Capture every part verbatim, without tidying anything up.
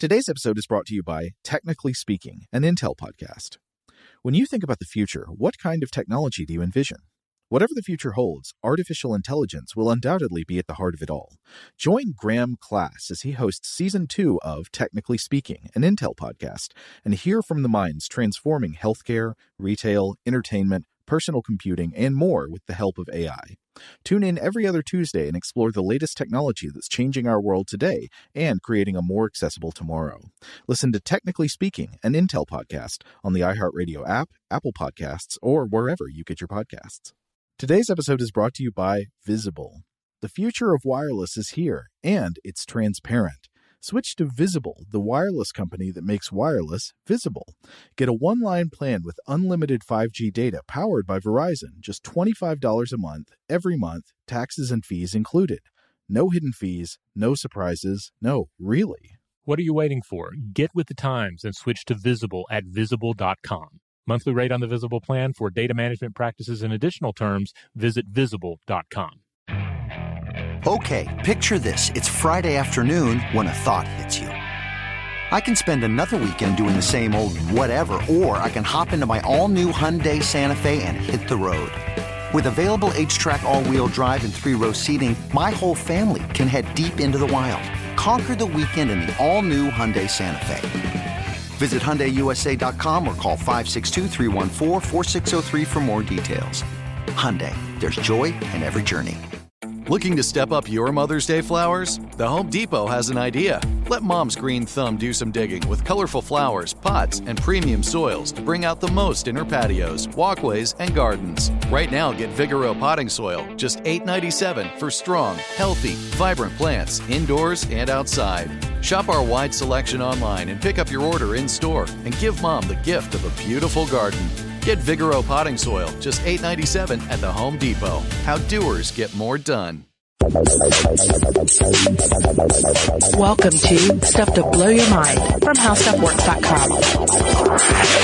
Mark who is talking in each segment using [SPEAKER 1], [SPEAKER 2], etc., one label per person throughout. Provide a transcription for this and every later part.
[SPEAKER 1] Today's episode is brought to you by Technically Speaking, an Intel podcast. When you think about the future, what kind of technology do you envision? Whatever the future holds, artificial intelligence will undoubtedly be at the heart of it all. Join Graham Class as he hosts Season two of Technically Speaking, an Intel podcast, and hear from the minds transforming healthcare, retail, entertainment, personal computing, and more with the help of A I. Tune in every other Tuesday and explore the latest technology that's changing our world today and creating a more accessible tomorrow. Listen to Technically Speaking, an Intel podcast on the iHeartRadio app, Apple Podcasts, or wherever you get your podcasts. Today's episode is brought to you by Visible. The future of wireless is here, and it's transparent. Switch to Visible, the wireless company that makes wireless visible. Get a one-line plan with unlimited five G data powered by Verizon, just twenty-five dollars a month, every month, taxes and fees included. No hidden fees, no surprises, no, really.
[SPEAKER 2] What are you waiting for? Get with the times and switch to Visible at visible dot com. Monthly rate on the Visible plan for data management practices and additional terms, visit visible dot com.
[SPEAKER 3] Okay, picture this. It's Friday afternoon when a thought hits you. I can spend another weekend doing the same old whatever, or I can hop into my all-new Hyundai Santa Fe and hit the road. With available H-Track all-wheel drive and three-row seating, my whole family can head deep into the wild. Conquer the weekend in the all-new Hyundai Santa Fe. Visit Hyundai U S A dot com or call five six two, three one four, four six zero three for more details. Hyundai, there's joy in every journey.
[SPEAKER 4] Looking to step up your Mother's Day flowers? The Home Depot has an idea. Let Mom's green thumb do some digging with colorful flowers, pots, and premium soils to bring out the most in her patios, walkways, and gardens. Right now, get Vigoro potting soil, just eight dollars and ninety-seven cents for strong, healthy, vibrant plants indoors and outside. Shop our wide selection online and pick up your order in-store and give Mom the gift of a beautiful garden. Get Vigoro potting soil, just eight dollars and ninety-seven cents at the Home Depot. How doers get more done.
[SPEAKER 5] Welcome to Stuff to Blow Your Mind from how stuff works dot com.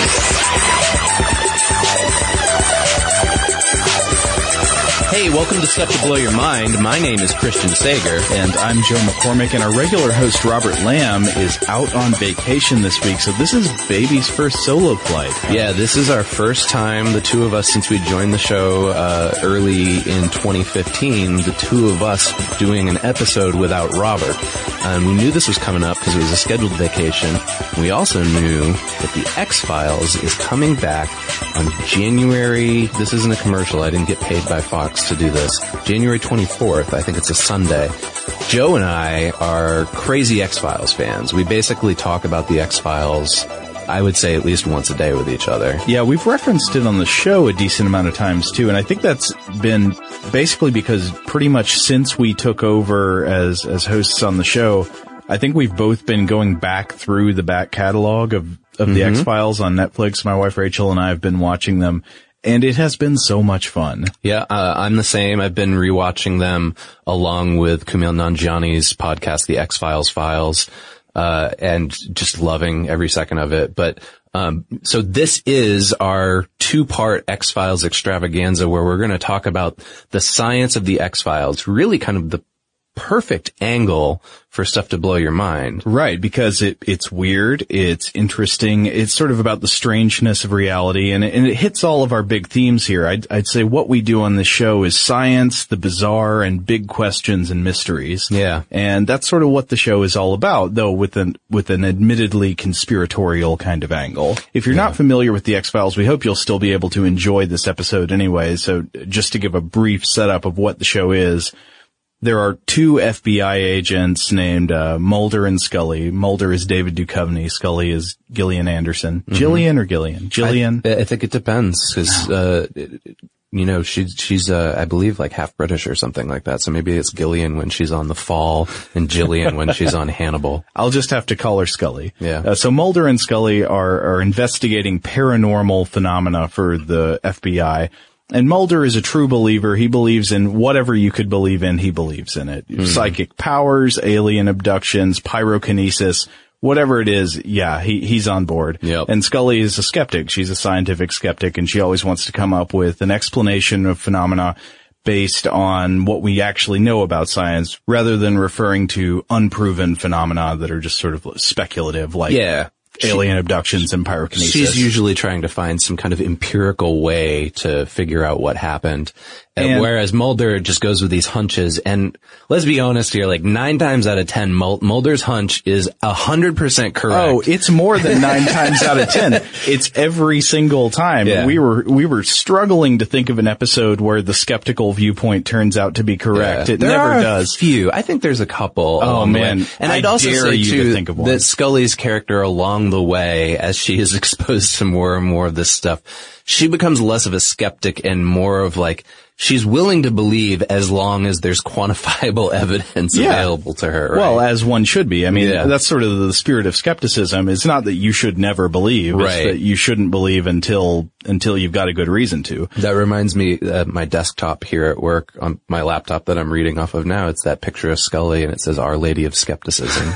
[SPEAKER 6] Hey, welcome to Stuff to Blow Your Mind. My name is Christian Sager.
[SPEAKER 7] And I'm Joe McCormick, and our regular host, Robert Lamb, is out on vacation this week, so this is baby's first solo flight.
[SPEAKER 6] Yeah, this is our first time, the two of us, since we joined the show uh early in twenty fifteen, the two of us doing an episode without Robert. And we knew this was coming up because it was a scheduled vacation. We also knew that the X-Files is coming back on January, this isn't a commercial, I didn't get paid by Fox to do this, January twenty-fourth, I think it's a Sunday. Joe and I are crazy X-Files fans. We basically talk about the X-Files, I would say, at least once a day with each other.
[SPEAKER 7] Yeah, we've referenced it on the show a decent amount of times, too, and I think that's been basically because pretty much since we took over as, as hosts on the show, I think we've both been going back through the back catalog of, of mm-hmm. the X-Files on Netflix. My wife Rachel and I have been watching them, and it has been so much fun.
[SPEAKER 6] Yeah, uh, I'm the same. I've been rewatching them along with Kumail Nanjiani's podcast, The X-Files Files, uh, and just loving every second of it. But, um, so this is our two-part X-Files extravaganza where we're going to talk about the science of the X-Files, really kind of the perfect angle for Stuff to Blow Your Mind.
[SPEAKER 7] Right, because it, it's weird, it's interesting, it's sort of about the strangeness of reality, and it, and it hits all of our big themes here. I'd, I'd say what we do on this show is science, the bizarre, and big questions and mysteries.
[SPEAKER 6] Yeah.
[SPEAKER 7] And that's sort of what the show is all about, though with an, with an admittedly conspiratorial kind of angle. If you're yeah. not familiar with the X-Files, we hope you'll still be able to enjoy this episode anyway. So just to give a brief setup of what the show is, there are two F B I agents named uh, Mulder and Scully. Mulder is David Duchovny. Scully is Gillian Anderson. Mm-hmm. Gillian or Gillian? Gillian?
[SPEAKER 6] I, I think it depends, because, uh, you know, she's, she's, uh, I believe, like half British or something like that. So maybe it's Gillian when she's on The Fall and Gillian when she's on Hannibal.
[SPEAKER 7] I'll just have to call her Scully.
[SPEAKER 6] Yeah.
[SPEAKER 7] Uh, so Mulder and Scully are, are investigating paranormal phenomena for the F B I. And Mulder is a true believer. He believes in whatever you could believe in, he believes in it. Mm. Psychic powers, alien abductions, pyrokinesis, whatever it is, yeah, he, he's on board.
[SPEAKER 6] Yep.
[SPEAKER 7] And Scully is a skeptic. She's a scientific skeptic, and she always wants to come up with an explanation of phenomena based on what we actually know about science rather than referring to unproven phenomena that are just sort of speculative, like
[SPEAKER 6] yeah.
[SPEAKER 7] alien she, abductions and pyrokinesis.
[SPEAKER 6] She's usually trying to find some kind of empirical way to figure out what happened. And whereas Mulder just goes with these hunches, and let's be honest here, like nine times out of ten, Mulder's hunch is a hundred percent correct.
[SPEAKER 7] Oh, it's more than nine times out of ten. It's every single time.
[SPEAKER 6] Yeah.
[SPEAKER 7] We were, we were struggling to think of an episode where the skeptical viewpoint turns out to be correct.
[SPEAKER 6] Yeah.
[SPEAKER 7] It
[SPEAKER 6] there
[SPEAKER 7] never
[SPEAKER 6] are
[SPEAKER 7] does.
[SPEAKER 6] A few. I think there's a couple.
[SPEAKER 7] Oh man.
[SPEAKER 6] And
[SPEAKER 7] I
[SPEAKER 6] I'd also
[SPEAKER 7] dare
[SPEAKER 6] say
[SPEAKER 7] you
[SPEAKER 6] too,
[SPEAKER 7] to think of one.
[SPEAKER 6] that Scully's character along the way, as she is exposed to more and more of this stuff, she becomes less of a skeptic and more of like, she's willing to believe as long as there's quantifiable evidence
[SPEAKER 7] yeah.
[SPEAKER 6] available to her. Right?
[SPEAKER 7] Well, as one should be. I mean,
[SPEAKER 6] yeah.
[SPEAKER 7] that's sort of the spirit of skepticism. It's not that you should never believe. It's
[SPEAKER 6] right.
[SPEAKER 7] that you shouldn't believe until, until you've got a good reason to.
[SPEAKER 6] That reminds me, uh, my desktop here at work on my laptop that I'm reading off of now, it's that picture of Scully and it says Our Lady of Skepticism.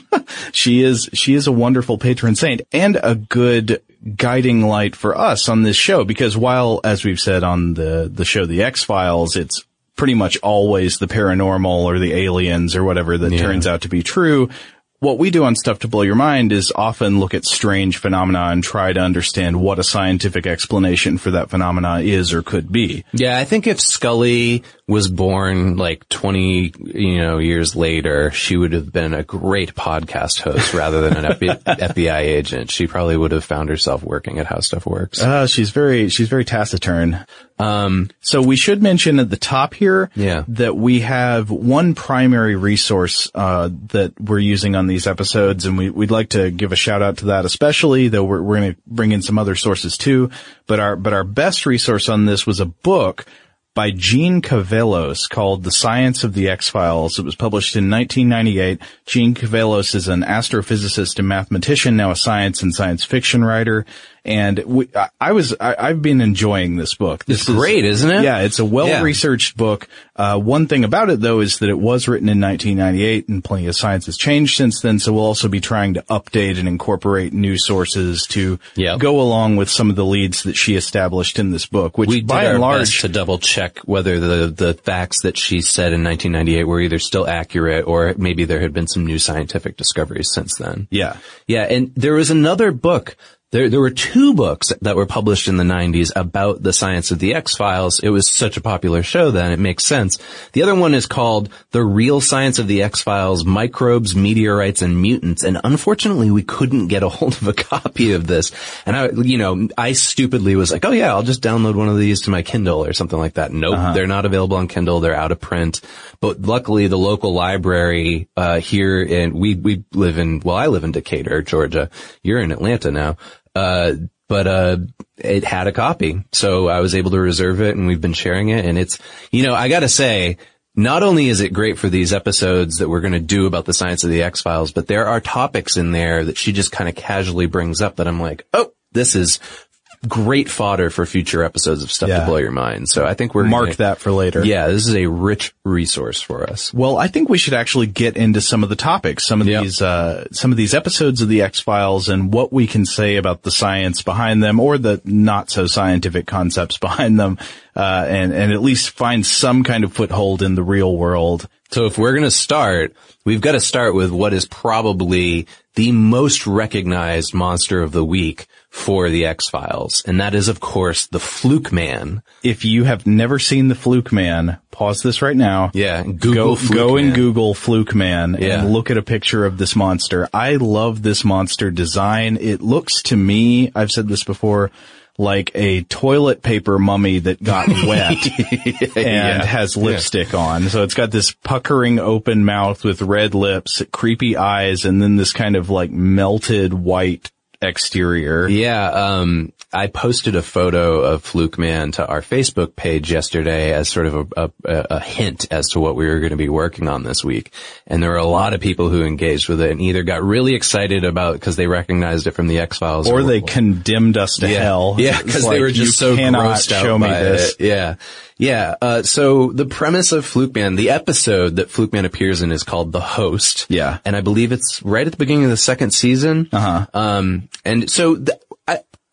[SPEAKER 7] She is, she is a wonderful patron saint and a good guiding light for us on this show, because while, as we've said on the, the show The X-Files, it's pretty much always the paranormal or the aliens or whatever that yeah. turns out to be true. What we do on Stuff to Blow Your Mind is often look at strange phenomena and try to understand what a scientific explanation for that phenomena is or could be.
[SPEAKER 6] Yeah, I think if Scully was born like twenty, you know, years later, she would have been a great podcast host rather than an F B I, F B I agent. She probably would have found herself working at How Stuff Works.
[SPEAKER 7] Uh, she's very, she's very taciturn.
[SPEAKER 6] Um,
[SPEAKER 7] so we should mention at the top here
[SPEAKER 6] yeah.
[SPEAKER 7] that we have one primary resource, uh, that we're using on these episodes, and we, we'd like to give a shout out to that especially, though we're, we're going to bring in some other sources too. But our, but our best resource on this was a book by Gene Cavelos called The Science of the X-Files. It was published in nineteen ninety-eight. Gene Cavelos is an astrophysicist and mathematician, now a science and science fiction writer. And we, I, I was, I, I've been enjoying this book. This
[SPEAKER 6] it's great,
[SPEAKER 7] is,
[SPEAKER 6] isn't it?
[SPEAKER 7] Yeah, it's a well-researched yeah. book. Uh, one thing about it though is that it was written in nineteen ninety-eight and plenty of science has changed since then. So we'll also be trying to update and incorporate new sources to
[SPEAKER 6] yep.
[SPEAKER 7] go along with some of the leads that she established in this book, which
[SPEAKER 6] we
[SPEAKER 7] by
[SPEAKER 6] did
[SPEAKER 7] and
[SPEAKER 6] our
[SPEAKER 7] large
[SPEAKER 6] best to double check whether the, the facts that she said in nineteen ninety-eight were either still accurate or maybe there had been some new scientific discoveries since then.
[SPEAKER 7] Yeah.
[SPEAKER 6] Yeah. And there was another book. There, there were two books that were published in the nineties about the science of the X-Files. It was such a popular show then, it makes sense. The other one is called The Real Science of the X-Files, Microbes, Meteorites, and Mutants. And unfortunately, we couldn't get a hold of a copy of this. And I, you know, I stupidly was like, oh yeah, I'll just download one of these to my Kindle or something like that. Nope, uh-huh. They're not available on Kindle. They're out of print. But luckily, the local library, uh, here in, we, we live in, well, I live in Decatur, Georgia. You're in Atlanta now. Uh, but, uh, it had a copy. So I was able to reserve it and we've been sharing it. And it's, you know, I gotta say, not only is it great for these episodes that we're going to do about the science of the X-Files, but there are topics in there that she just kind of casually brings up that I'm like, oh, this is great fodder for future episodes of Stuff
[SPEAKER 7] yeah.
[SPEAKER 6] to Blow Your Mind. So I think we're
[SPEAKER 7] mark
[SPEAKER 6] gonna,
[SPEAKER 7] that for later.
[SPEAKER 6] Yeah, this is a rich resource for us.
[SPEAKER 7] Well, I think we should actually get into some of the topics, some of yep. these, uh, some of these episodes of the X-Files and what we can say about the science behind them or the not so scientific concepts behind them, uh, and, and at least find some kind of foothold in the real world.
[SPEAKER 6] So if we're going to start, we've got to start with what is probably the most recognized monster of the week for the X-Files. And that is, of course, the Fluke Man.
[SPEAKER 7] If you have never seen the Fluke Man, pause this right now.
[SPEAKER 6] Yeah. Google
[SPEAKER 7] go,
[SPEAKER 6] Fluke
[SPEAKER 7] go
[SPEAKER 6] Man.
[SPEAKER 7] and Google Fluke Man
[SPEAKER 6] yeah.
[SPEAKER 7] and look at a picture of this monster. I love this monster design. It looks to me, I've said this before, like a toilet paper mummy that got wet and
[SPEAKER 6] yeah.
[SPEAKER 7] has lipstick yeah. on. So it's got this puckering open mouth with red lips, creepy eyes, and then this kind of like melted white exterior.
[SPEAKER 6] Yeah, um, I posted a photo of Fluke Man to our Facebook page yesterday as sort of a, a, a hint as to what we were going to be working on this week. And there were a lot of people who engaged with it and either got really excited about because they recognized it from the X-Files.
[SPEAKER 7] Or, or they condemned us to
[SPEAKER 6] yeah.
[SPEAKER 7] hell.
[SPEAKER 6] Yeah, because
[SPEAKER 7] like,
[SPEAKER 6] they were just so grossed out
[SPEAKER 7] show me
[SPEAKER 6] by
[SPEAKER 7] this.
[SPEAKER 6] it. Yeah. Yeah, uh, so the premise of Fluke Man, the episode that Fluke Man appears in is called The Host.
[SPEAKER 7] Yeah.
[SPEAKER 6] And I believe it's right at the beginning of the second season.
[SPEAKER 7] Uh-huh.
[SPEAKER 6] Um, and so th- I,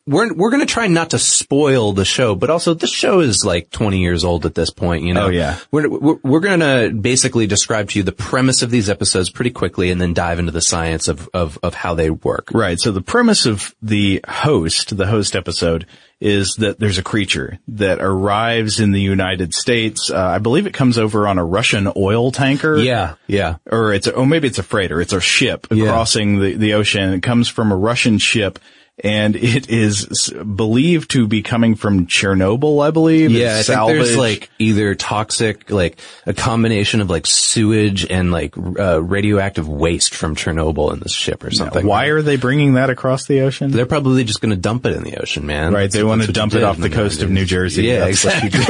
[SPEAKER 6] we're, we're going to try not to spoil the show, but also the show is like twenty years old at this point, you know?
[SPEAKER 7] Oh, yeah.
[SPEAKER 6] We're, we're, we're going to basically describe to you the premise of these episodes pretty quickly and then dive into the science of, of, of how they work.
[SPEAKER 7] Right. So the premise of the host, the host episode, is that there's a creature that arrives in the United States. Uh, I believe it comes over on a Russian oil tanker.
[SPEAKER 6] Yeah, yeah.
[SPEAKER 7] Or it's, a, or maybe it's a freighter. It's a ship
[SPEAKER 6] yeah.
[SPEAKER 7] crossing the, the ocean. It comes from a Russian ship. And it is believed to be coming from Chernobyl, I believe.
[SPEAKER 6] Yeah,
[SPEAKER 7] it's
[SPEAKER 6] I
[SPEAKER 7] salvage.
[SPEAKER 6] think there's like either toxic, like a combination of like sewage and like uh, radioactive waste from Chernobyl in this ship or something.
[SPEAKER 7] Now, why are they bringing that across the ocean?
[SPEAKER 6] They're probably just going to dump it in the ocean, man.
[SPEAKER 7] Right, they
[SPEAKER 6] That's
[SPEAKER 7] want to dump it off the coast of New Jersey.
[SPEAKER 6] Yeah,
[SPEAKER 7] That's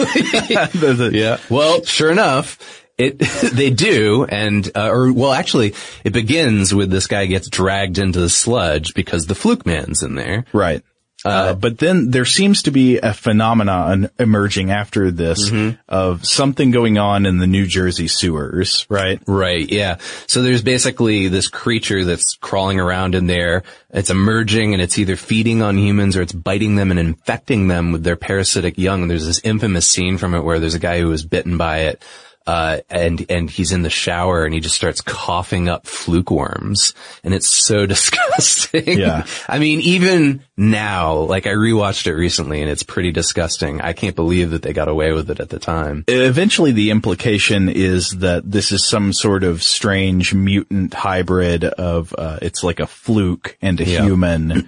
[SPEAKER 6] exactly. yeah. Well, sure enough. It, they do, and, uh, or, well, actually, it begins with this guy gets dragged into the sludge because the Fluke Man's in there.
[SPEAKER 7] Right. Uh, uh, but then there seems to be a phenomenon emerging after this mm-hmm. of something going on in the New Jersey sewers, right?
[SPEAKER 6] Right, yeah. So there's basically this creature that's crawling around in there. It's emerging and it's either feeding on humans or it's biting them and infecting them with their parasitic young. And there's this infamous scene from it where there's a guy who was bitten by it. Uh, and, and he's in the shower and he just starts coughing up fluke worms and it's so disgusting.
[SPEAKER 7] Yeah.
[SPEAKER 6] I mean, even now, like I rewatched it recently and it's pretty disgusting. I can't believe that they got away with it at the time.
[SPEAKER 7] Eventually the implication is that this is some sort of strange mutant hybrid of, uh, it's like a fluke and a yeah. human.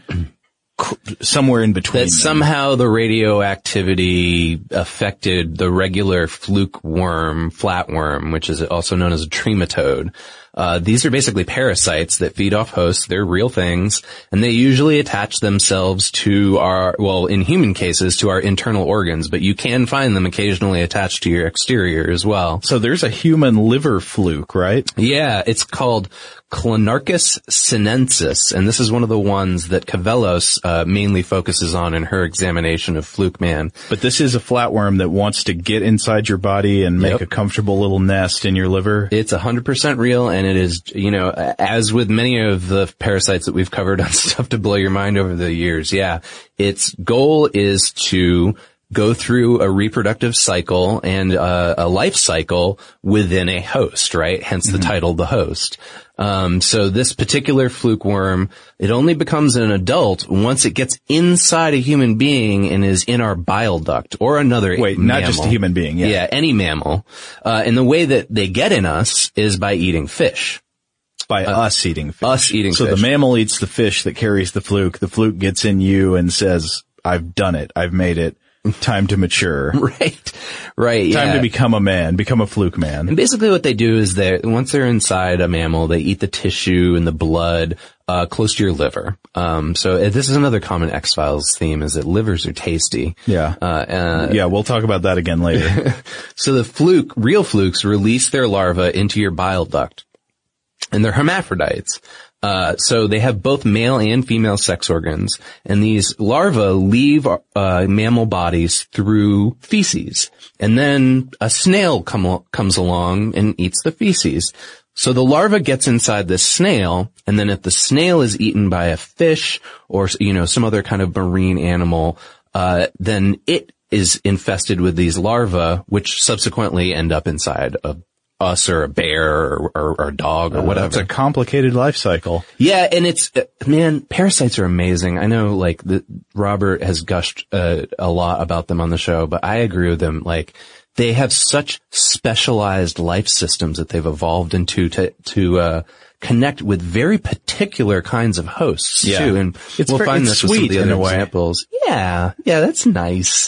[SPEAKER 7] Somewhere in between.
[SPEAKER 6] That somehow the radioactivity affected the regular fluke worm, flatworm, which is also known as a trematode. Uh, these are basically parasites that feed off hosts. They're real things, and they usually attach themselves to our, well, in human cases, to our internal organs, but you can find them occasionally attached to your exterior as well.
[SPEAKER 7] So there's a human liver fluke, right?
[SPEAKER 6] Yeah, it's called Clonarchus sinensis, and this is one of the ones that Cavellos uh, mainly focuses on in her examination of Fluke Man.
[SPEAKER 7] But this is a flatworm that wants to get inside your body and make
[SPEAKER 6] yep.
[SPEAKER 7] a comfortable little nest in your liver.
[SPEAKER 6] It's one hundred percent real, and it is, you know, as with many of the parasites that we've covered on Stuff to Blow Your Mind over the years, yeah, its goal is to go through a reproductive cycle and uh, a life cycle within a host, right? Hence the mm-hmm. title, The Host. Um, so this particular fluke worm, it only becomes an adult once it gets inside a human being and is in our bile duct or another
[SPEAKER 7] Wait,
[SPEAKER 6] mammal.
[SPEAKER 7] Not just a human being, yeah.
[SPEAKER 6] Yeah, any mammal. Uh, and the way that they get in us is by eating fish.
[SPEAKER 7] By
[SPEAKER 6] uh,
[SPEAKER 7] us eating fish.
[SPEAKER 6] Us eating
[SPEAKER 7] so
[SPEAKER 6] fish.
[SPEAKER 7] So the mammal eats the fish that carries the fluke. The fluke gets in you and says, I've done it. I've made it. Time to mature.
[SPEAKER 6] Right. Right.
[SPEAKER 7] Time
[SPEAKER 6] yeah.
[SPEAKER 7] to become a man, become a fluke man.
[SPEAKER 6] And basically what they do is they, once they're inside a mammal, they eat the tissue and the blood, uh, close to your liver. Um, so this is another common X-Files theme is that livers are tasty.
[SPEAKER 7] Yeah.
[SPEAKER 6] Uh, uh
[SPEAKER 7] yeah, we'll talk about that again later.
[SPEAKER 6] So the fluke, real flukes release their larvae into your bile duct. And they're hermaphrodites. Uh, so they have both male and female sex organs, and these larvae leave uh, mammal bodies through feces, and then a snail come, comes along and eats the feces. So the larva gets inside this snail, and then if the snail is eaten by a fish or, you know, some other kind of marine animal, uh, then it is infested with these larvae, which subsequently end up inside a us or a bear or, or, or a dog or whatever.
[SPEAKER 7] It's a complicated life cycle.
[SPEAKER 6] Yeah, and it's, uh, man, parasites are amazing. I know, like, the, Robert has gushed uh, a lot about them on the show, but I agree with him. Like, they have such specialized life systems that they've evolved into to, to, uh, connect with very particular kinds of hosts,
[SPEAKER 7] yeah.
[SPEAKER 6] too. And
[SPEAKER 7] it's
[SPEAKER 6] we'll
[SPEAKER 7] very,
[SPEAKER 6] find
[SPEAKER 7] it's
[SPEAKER 6] this with some of the
[SPEAKER 7] in
[SPEAKER 6] other
[SPEAKER 7] a way.
[SPEAKER 6] examples. Yeah, yeah, that's nice.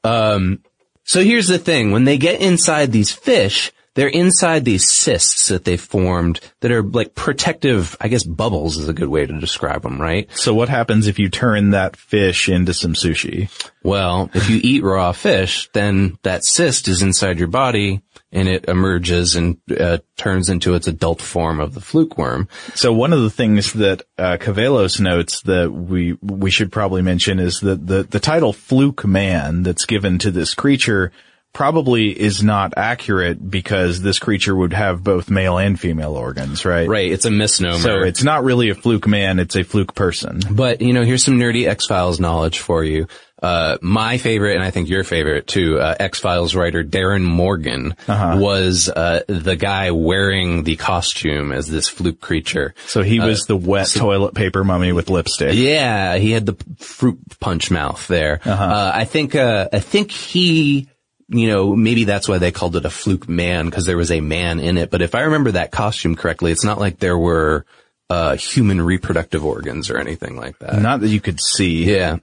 [SPEAKER 6] Um, so here's the thing. When they get inside these fish, they're inside these cysts that they formed that are like protective, I guess bubbles is a good way to describe them, right?
[SPEAKER 7] So what happens if you turn that fish into some sushi?
[SPEAKER 6] Well, if you eat raw fish, then that cyst is inside your body and it emerges and uh, turns into its adult form of the fluke worm.
[SPEAKER 7] So one of the things that uh, Cavellos notes that we we should probably mention is that the, the title Fluke Man that's given to this creature probably is not accurate because this creature would have both male and female organs, right?
[SPEAKER 6] Right. It's a misnomer.
[SPEAKER 7] So it's not really a fluke man, it's a fluke person.
[SPEAKER 6] But, you know, here's some nerdy X-Files knowledge for you. Uh, my favorite, and I think your favorite too, uh, X-Files writer Darren Morgan uh-huh. was, uh, the guy wearing the costume as this fluke creature.
[SPEAKER 7] So he was uh, the wet so, toilet paper mummy with lipstick.
[SPEAKER 6] Yeah, he had the fruit punch mouth there. Uh-huh. Uh, I think, uh, I think he, you know, maybe that's why they called it a fluke man, because there was a man in it. But if I remember that costume correctly, it's not like there were uh human reproductive organs or anything like that.
[SPEAKER 7] Not that you could see.
[SPEAKER 6] Yeah.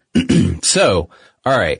[SPEAKER 6] So, all right.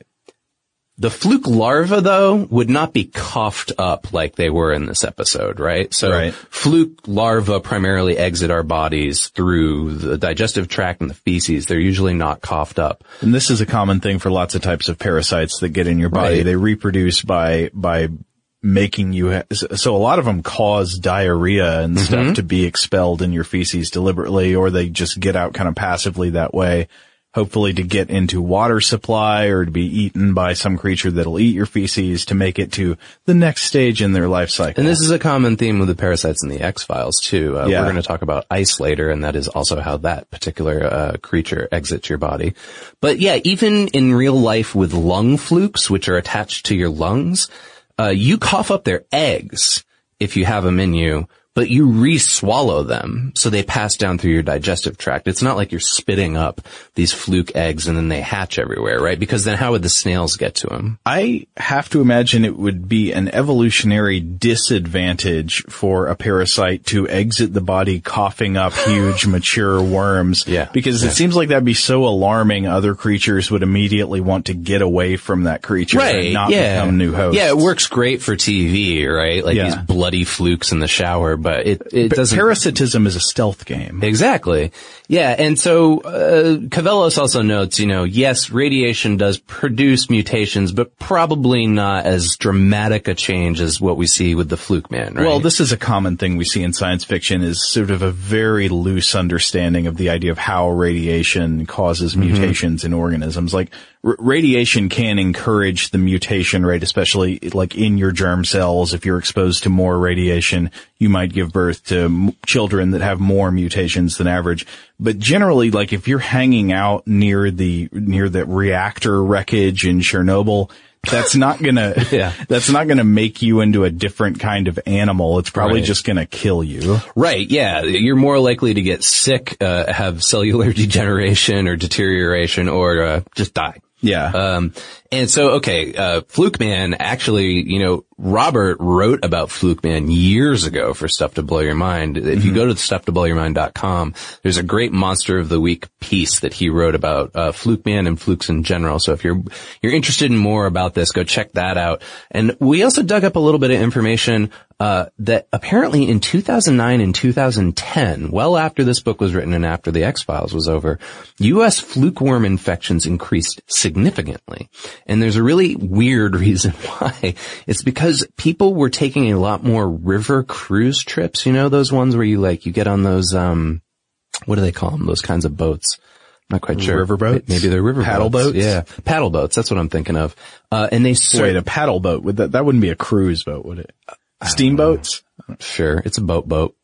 [SPEAKER 6] The fluke larva, though, would not be coughed up like they were in this episode, right? So
[SPEAKER 7] right.
[SPEAKER 6] Fluke larvae primarily exit our bodies through the digestive tract and the feces. They're usually not coughed up.
[SPEAKER 7] And this is a common thing for lots of types of parasites that get in your body.
[SPEAKER 6] Right.
[SPEAKER 7] They reproduce by, by making you, ha- so a lot of them cause diarrhea and
[SPEAKER 6] mm-hmm.
[SPEAKER 7] stuff to be expelled in your feces deliberately, or they just get out kind of passively that way. Hopefully to get into water supply or to be eaten by some creature that'll eat your feces to make it to the next stage in their life cycle.
[SPEAKER 6] And this is a common theme with the parasites in the X-Files too. Uh,
[SPEAKER 7] yeah.
[SPEAKER 6] We're going to talk about ice later, and that is also how that particular uh, creature exits your body. But yeah, even in real life with lung flukes, which are attached to your lungs, uh, you cough up their eggs if you have them in you, but you re-swallow them, so they pass down through your digestive tract. It's not like you're spitting up these fluke eggs and then they hatch everywhere, right? Because then how would the snails get to them?
[SPEAKER 7] I have to imagine it would be an evolutionary disadvantage for a parasite to exit the body coughing up huge mature worms.
[SPEAKER 6] Yeah.
[SPEAKER 7] Because
[SPEAKER 6] yeah.
[SPEAKER 7] it seems like that'd be so alarming, other creatures would immediately want to get away from that creature
[SPEAKER 6] right.
[SPEAKER 7] and not
[SPEAKER 6] yeah.
[SPEAKER 7] become new hosts.
[SPEAKER 6] Yeah, it works great for T V, right? Like
[SPEAKER 7] yeah.
[SPEAKER 6] these bloody flukes in the shower. But it, it
[SPEAKER 7] but
[SPEAKER 6] doesn't.
[SPEAKER 7] Parasitism is a stealth game.
[SPEAKER 6] Exactly. Yeah. And so, uh, Cavellos also notes, you know, yes, radiation does produce mutations, but probably not as dramatic a change as what we see with the fluke man, right?
[SPEAKER 7] Well, this is a common thing we see in science fiction, is sort of a very loose understanding of the idea of how radiation causes
[SPEAKER 6] mm-hmm.
[SPEAKER 7] mutations in organisms. Like, r- radiation can encourage the mutation rate, especially like in your germ cells. If you're exposed to more radiation, you might give birth to m- children that have more mutations than average. But generally, like if you're hanging out near the, near the reactor wreckage in Chernobyl, that's not gonna,
[SPEAKER 6] yeah.
[SPEAKER 7] that's not gonna make you into a different kind of animal. It's probably
[SPEAKER 6] right.
[SPEAKER 7] just gonna kill you.
[SPEAKER 6] Right. Yeah. You're more likely to get sick, uh, have cellular degeneration or deterioration, or, uh, just die.
[SPEAKER 7] Yeah.
[SPEAKER 6] Um, and so, okay, uh, Fluke Man, actually, you know, Robert wrote about Fluke Man years ago for Stuff to Blow Your Mind. If mm-hmm. you go to stuff to blow your mind dot com, there's a great Monster of the Week piece that he wrote about, uh, Fluke Man and flukes in general. So if you're, you're interested in more about this, go check that out. And we also dug up a little bit of information, uh, that apparently in two thousand nine and two thousand ten, well after this book was written and after the X-Files was over, U S fluke worm infections increased significantly. And there's a really weird reason why. It's because people were taking a lot more river cruise trips. You know, those ones where you like, you get on those, um, what do they call them? Those kinds of boats. I'm not quite sure.
[SPEAKER 7] River boats?
[SPEAKER 6] Maybe they're river
[SPEAKER 7] paddle
[SPEAKER 6] boats.
[SPEAKER 7] boats.
[SPEAKER 6] Yeah. Paddle boats. That's what I'm thinking of. Uh, and they ser-
[SPEAKER 7] Wait, a paddle boat. Would that, that wouldn't be a cruise boat, would it? Steamboats?
[SPEAKER 6] Sure. It's a boat boat.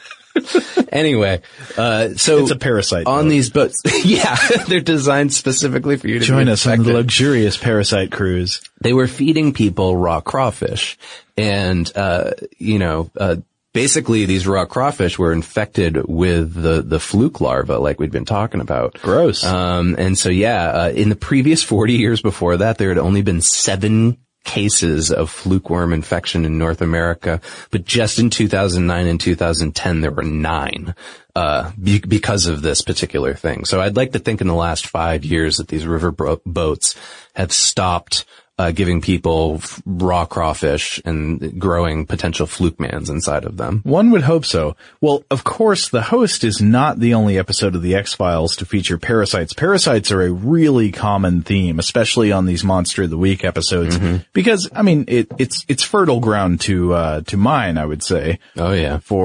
[SPEAKER 6] Anyway, uh, so
[SPEAKER 7] it's a parasite
[SPEAKER 6] on
[SPEAKER 7] boat.
[SPEAKER 6] These boats. Yeah, they're designed specifically for you to
[SPEAKER 7] join
[SPEAKER 6] be
[SPEAKER 7] us on the luxurious parasite cruise.
[SPEAKER 6] They were feeding people raw crawfish, and uh, you know, uh, basically these raw crawfish were infected with the the fluke larva, like we'd been talking about.
[SPEAKER 7] Gross.
[SPEAKER 6] Um, and so yeah, uh, in the previous forty years before that, there had only been seven cases of fluke worm infection in North America, but just in two thousand nine and two thousand ten there were nine uh be- because of this particular thing. So I'd like to think in the last five years that these river bro- boats have stopped uh giving people f- raw crawfish and growing potential fluke mans inside of them.
[SPEAKER 7] One would hope so. Well, of course, The Host is not the only episode of the X-Files to feature parasites. Parasites are a really common theme, especially on these Monster of the Week episodes, mm-hmm. because, I mean, it, it's, it's fertile ground to, uh, to mine, I would say.
[SPEAKER 6] Oh yeah.
[SPEAKER 7] For,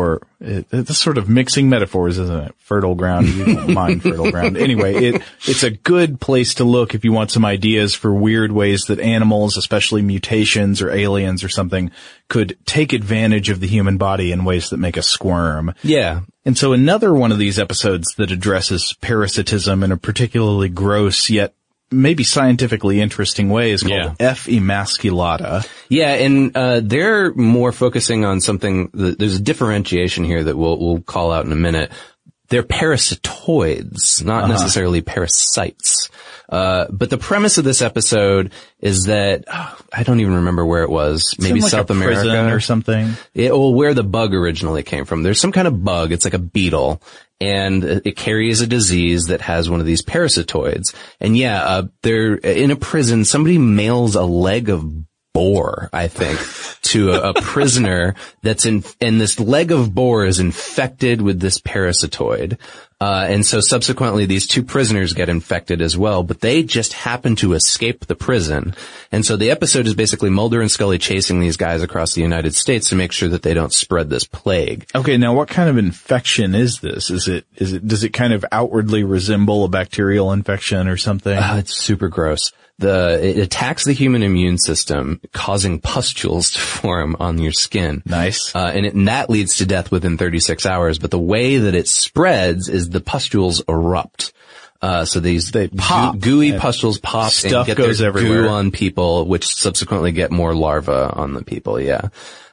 [SPEAKER 7] It, it's sort of mixing metaphors, isn't it? Fertile ground. You don't mind fertile ground. Anyway, it, it's a good place to look if you want some ideas for weird ways that animals, especially mutations or aliens or something, could take advantage of the human body in ways that make us squirm.
[SPEAKER 6] Yeah.
[SPEAKER 7] And so another one of these episodes that addresses parasitism in a particularly gross yet maybe scientifically interesting way is called
[SPEAKER 6] yeah.
[SPEAKER 7] F. emasculata.
[SPEAKER 6] Yeah, and uh they're more focusing on something that, there's a differentiation here that we'll we'll call out in a minute. They're parasitoids, not uh-huh. necessarily parasites. Uh but the premise of this episode is that oh, I don't even remember where it was. Maybe
[SPEAKER 7] like
[SPEAKER 6] South
[SPEAKER 7] a
[SPEAKER 6] America
[SPEAKER 7] prison or something.
[SPEAKER 6] It, well, where the bug originally came from. There's some kind of bug. It's like a beetle, and it carries a disease that has one of these parasitoids. And yeah, uh, they're in a prison. Somebody mails a leg of boar, I think, to a, a prisoner that's in, and this leg of boar is infected with this parasitoid. Uh, and so subsequently these two prisoners get infected as well, but they just happen to escape the prison. And so the episode is basically Mulder and Scully chasing these guys across the United States to make sure that they don't spread this plague.
[SPEAKER 7] Okay, now what kind of infection is this? Is it, is it, does it kind of outwardly resemble a bacterial infection or something?
[SPEAKER 6] Uh, it's super gross. The, it attacks the human immune system, causing pustules to form on your skin.
[SPEAKER 7] Nice.
[SPEAKER 6] Uh, and, it, and that leads to death within thirty-six hours. But the way that it spreads is the pustules erupt. Uh, so these
[SPEAKER 7] they pop,
[SPEAKER 6] goo- gooey pustules pop
[SPEAKER 7] stuff
[SPEAKER 6] and get
[SPEAKER 7] goes
[SPEAKER 6] their
[SPEAKER 7] everywhere.
[SPEAKER 6] goo on people, which subsequently get more larvae on the people. Yeah.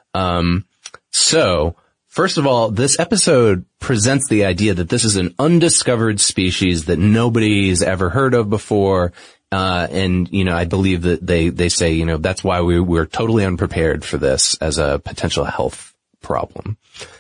[SPEAKER 6] Um, so first of all, this episode presents the idea that this is an undiscovered species that nobody's ever heard of before. Uh, and, you know, I believe that they, they say, you know, that's why we, we're totally unprepared for this as a potential health problem.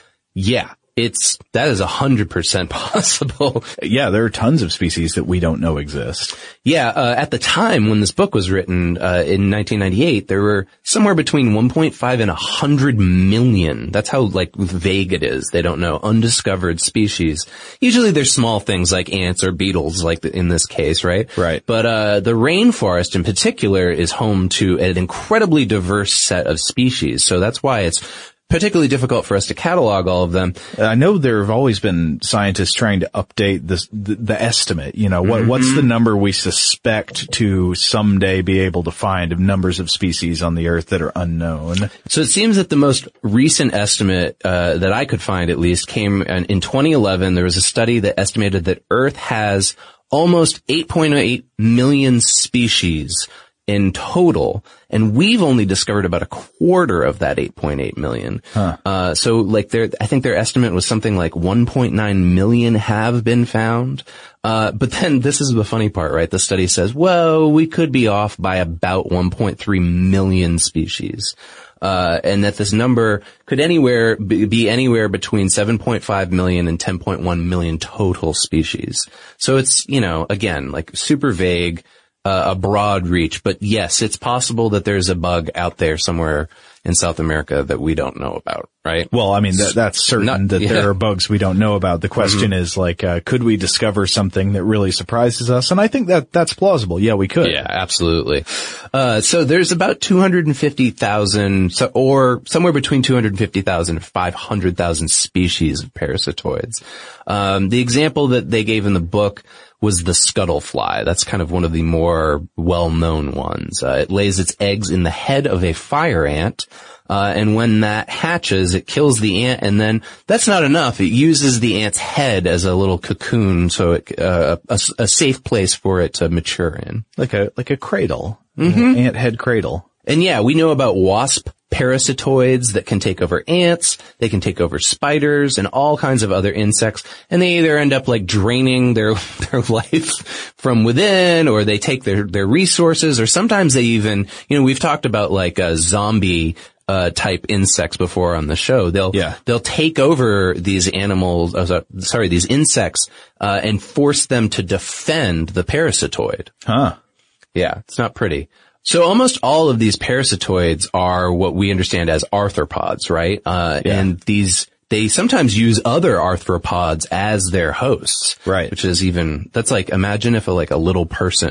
[SPEAKER 6] Yeah. It's, that is a hundred percent possible.
[SPEAKER 7] Yeah, there are tons of species that we don't know exist.
[SPEAKER 6] Yeah, uh, at the time when this book was written, uh, in nineteen ninety-eight, there were somewhere between one point five and one hundred million. That's how, like, vague it is. They don't know. Undiscovered species. Usually they're small things like ants or beetles, like in this case, right?
[SPEAKER 7] Right.
[SPEAKER 6] But, uh, the rainforest in particular is home to an incredibly diverse set of species. So that's why it's particularly difficult for us to catalog all of them.
[SPEAKER 7] I know there have always been scientists trying to update this, the, the estimate. You know, what, mm-hmm. what's the number we suspect to someday be able to find of numbers of species on the Earth that are unknown?
[SPEAKER 6] So it seems that the most recent estimate, uh, that I could find at least came in, in twenty eleven. There was a study that estimated that Earth has almost eight point eight million species in total, and we've only discovered about a quarter of that eight point eight million.
[SPEAKER 7] Huh.
[SPEAKER 6] Uh, so like their, I think their estimate was something like one point nine million have been found. Uh, but then this is the funny part, right? The study says, well, we could be off by about one point three million species. Uh, and that this number could anywhere be anywhere between seven point five million and ten point one million total species. So it's, you know, again, like super vague. Uh, a broad reach, but yes, it's possible that there's a bug out there somewhere in South America that we don't know about, right?
[SPEAKER 7] Well, I mean, that, that's certain
[SPEAKER 6] Not,
[SPEAKER 7] that
[SPEAKER 6] yeah.
[SPEAKER 7] there are bugs we don't know about. The question
[SPEAKER 6] mm-hmm.
[SPEAKER 7] is like, uh, could we discover something that really surprises us? And I think that that's plausible. Yeah, we could.
[SPEAKER 6] Yeah, absolutely. Uh, so there's about two hundred fifty thousand, so, or somewhere between two hundred fifty thousand and five hundred thousand species of parasitoids. Um, the example that they gave in the book was the scuttlefly. That's kind of one of the more well-known ones. Uh, it lays its eggs in the head of a fire ant, uh, and when that hatches, it kills the ant, and then that's not enough. It uses the ant's head as a little cocoon, so it, uh, a, a safe place for it to mature in.
[SPEAKER 7] Like a, like a cradle.
[SPEAKER 6] Mm-hmm.
[SPEAKER 7] Ant head cradle.
[SPEAKER 6] And yeah, we know about wasp parasitoids that can take over ants, they can take over spiders and all kinds of other insects, and they either end up like draining their their life from within, or they take their their resources, or sometimes they even, you know, we've talked about like a zombie uh type insects before on the show. They'll
[SPEAKER 7] yeah.
[SPEAKER 6] they'll take over these animals, uh, sorry, these insects, uh and force them to defend the parasitoid.
[SPEAKER 7] Huh.
[SPEAKER 6] Yeah, it's not pretty. So almost all of these parasitoids are what we understand as arthropods, right? Uh,
[SPEAKER 7] yeah.
[SPEAKER 6] and these, they sometimes use other arthropods as their hosts.
[SPEAKER 7] Right.
[SPEAKER 6] Which is even, that's like, imagine if a, like a little person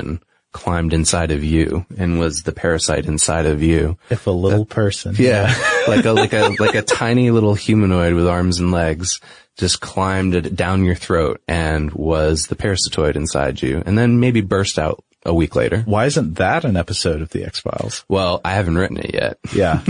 [SPEAKER 6] climbed inside of you and was the parasite inside of you.
[SPEAKER 7] If a little that, person.
[SPEAKER 6] Yeah. like a, like a, like a tiny little humanoid with arms and legs just climbed down your throat and was the parasitoid inside you and then maybe burst out a week later.
[SPEAKER 7] Why isn't that an episode of the X-Files?
[SPEAKER 6] Well, I haven't written it yet.
[SPEAKER 7] Yeah.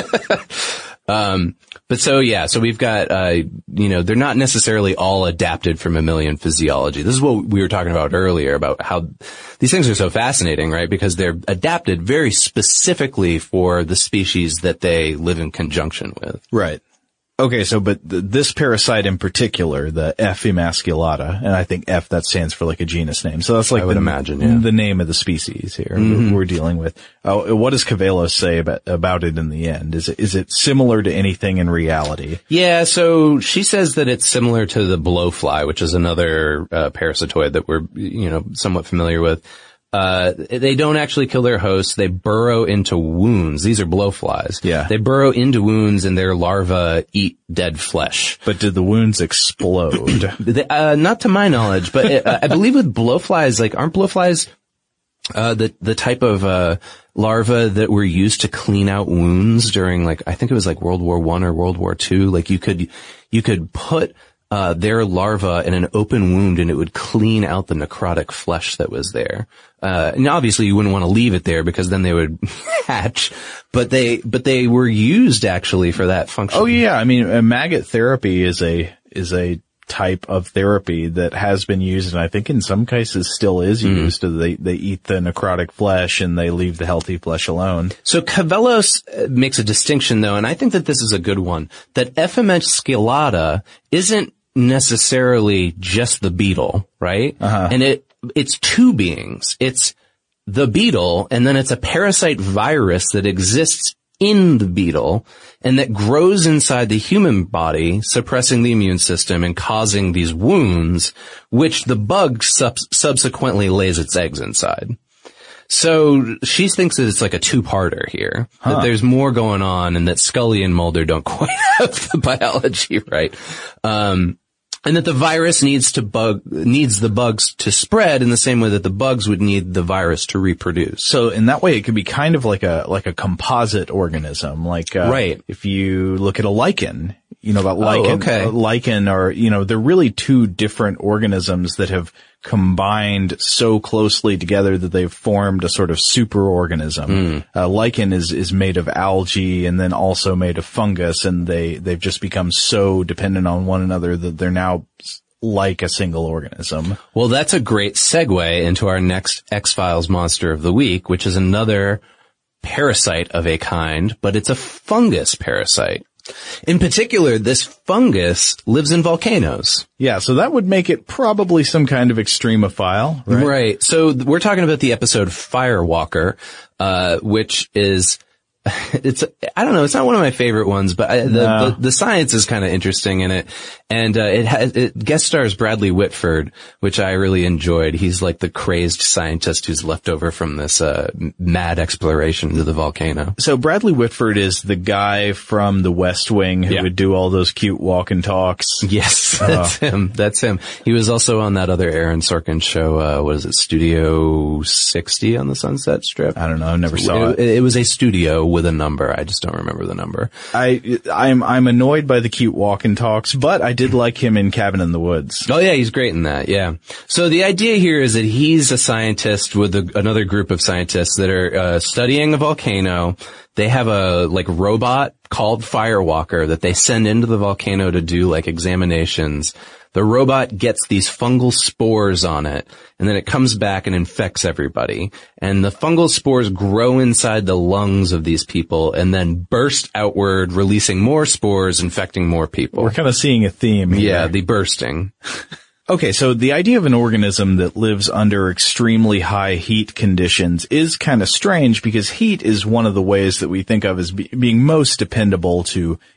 [SPEAKER 6] Um, but so yeah, so we've got, uh, you know, they're not necessarily all adapted from mammalian physiology. This is what we were talking about earlier about how these things are so fascinating, right? Because they're adapted very specifically for the species that they live in conjunction with.
[SPEAKER 7] Right. Okay, so but th- this parasite in particular, the F. emasculata, and I think F, that stands for like a genus name. So that's like
[SPEAKER 6] I would
[SPEAKER 7] the,
[SPEAKER 6] imagine, yeah.
[SPEAKER 7] the name of the species here
[SPEAKER 6] Mm-hmm.
[SPEAKER 7] we're dealing with. Uh, what does Cavelos say about, about it in the end? Is it, is it similar to anything in reality?
[SPEAKER 6] Yeah, so she says that it's similar to the blowfly, which is another uh, parasitoid that we're, you know, somewhat familiar with. Uh, they don't actually kill their hosts. They burrow into wounds. These are blowflies.
[SPEAKER 7] Yeah.
[SPEAKER 6] They burrow into wounds and their larvae eat dead flesh.
[SPEAKER 7] But did the wounds explode?
[SPEAKER 6] they, uh, not to my knowledge, but uh, I believe with blowflies, like, aren't blowflies, uh, the, the type of, uh, larvae that were used to clean out wounds during, like, I think it was like World War One or World War Two. Like, you could, you could put Uh, their larva in an open wound and it would clean out the necrotic flesh that was there. Uh, and obviously you wouldn't want to leave it there because then they would hatch, but they, but they were used actually for that function.
[SPEAKER 7] Oh yeah. I mean, uh, maggot therapy is a, is a type of therapy that has been used and I think in some cases still is used. Mm. They, they eat the necrotic flesh and they leave the healthy flesh alone.
[SPEAKER 6] So Cavelos makes a distinction though, and I think that this is a good one, that F. emasculata isn't necessarily just the beetle, right?
[SPEAKER 7] Uh-huh.
[SPEAKER 6] And it, it's two beings. It's the beetle and then it's a parasite virus that exists in the beetle and that grows inside the human body, suppressing the immune system and causing these wounds, which the bug sub- subsequently lays its eggs inside. So she thinks that it's like a two-parter here, huh. that there's more going on and that Scully and Mulder don't quite have the biology right. Um, and that the virus needs to bug, needs the bugs to spread in the same way that the bugs would need the virus to reproduce.
[SPEAKER 7] So in that way, it could be kind of like a, like a composite organism. Like, uh,
[SPEAKER 6] right.
[SPEAKER 7] if you look at a lichen, you know, about lichen,
[SPEAKER 6] oh, okay.
[SPEAKER 7] uh, lichen are, you know, they're really two different organisms that have combined so closely together that they've formed a sort of superorganism.
[SPEAKER 6] Mm.
[SPEAKER 7] Uh, lichen is, is made of algae and then also made of fungus, and they, they've just become so dependent on one another that they're now like a single organism.
[SPEAKER 6] Well, that's a great segue into our next X-Files monster of the week, which is another parasite of a kind, but it's a fungus parasite. In particular, this fungus lives in volcanoes.
[SPEAKER 7] Yeah, so that would make it probably some kind of extremophile, right?
[SPEAKER 6] Right. So we're talking about the episode Firewalker, uh, which is, it's, I don't know, it's not one of my favorite ones, but I, the,
[SPEAKER 7] no.
[SPEAKER 6] the, the science is kind of interesting in it. And, uh, it has, it guest stars Bradley Whitford, which I really enjoyed. He's like the crazed scientist who's left over from this, uh, mad exploration to the volcano.
[SPEAKER 7] So Bradley Whitford is the guy from The West Wing who
[SPEAKER 6] yeah.
[SPEAKER 7] would do all those cute walk and talks.
[SPEAKER 6] Yes, that's uh, him. That's him. He was also on that other Aaron Sorkin show, uh, what is it, Studio sixty on the Sunset Strip?
[SPEAKER 7] I don't know, I never saw
[SPEAKER 6] it. It, it was a studio with a number. I just don't remember the number.
[SPEAKER 7] I, I'm, I'm annoyed by the cute walk and talks, but I did like him in Cabin in the Woods.
[SPEAKER 6] Oh yeah, he's great in that, yeah. So the idea here is that he's a scientist with a, another group of scientists that are, uh, studying a volcano. They have a, like, robot called Firewalker that they send into the volcano to do, like, examinations. The robot gets these fungal spores on it, and then it comes back and infects everybody. And the fungal spores grow inside the lungs of these people and then burst outward, releasing more spores, infecting more people.
[SPEAKER 7] We're kind of seeing a theme here.
[SPEAKER 6] Yeah, the bursting.
[SPEAKER 7] Okay, so the idea of an organism that lives under extremely high heat conditions is kind of strange because heat is one of the ways that we think of as be- being most dependable to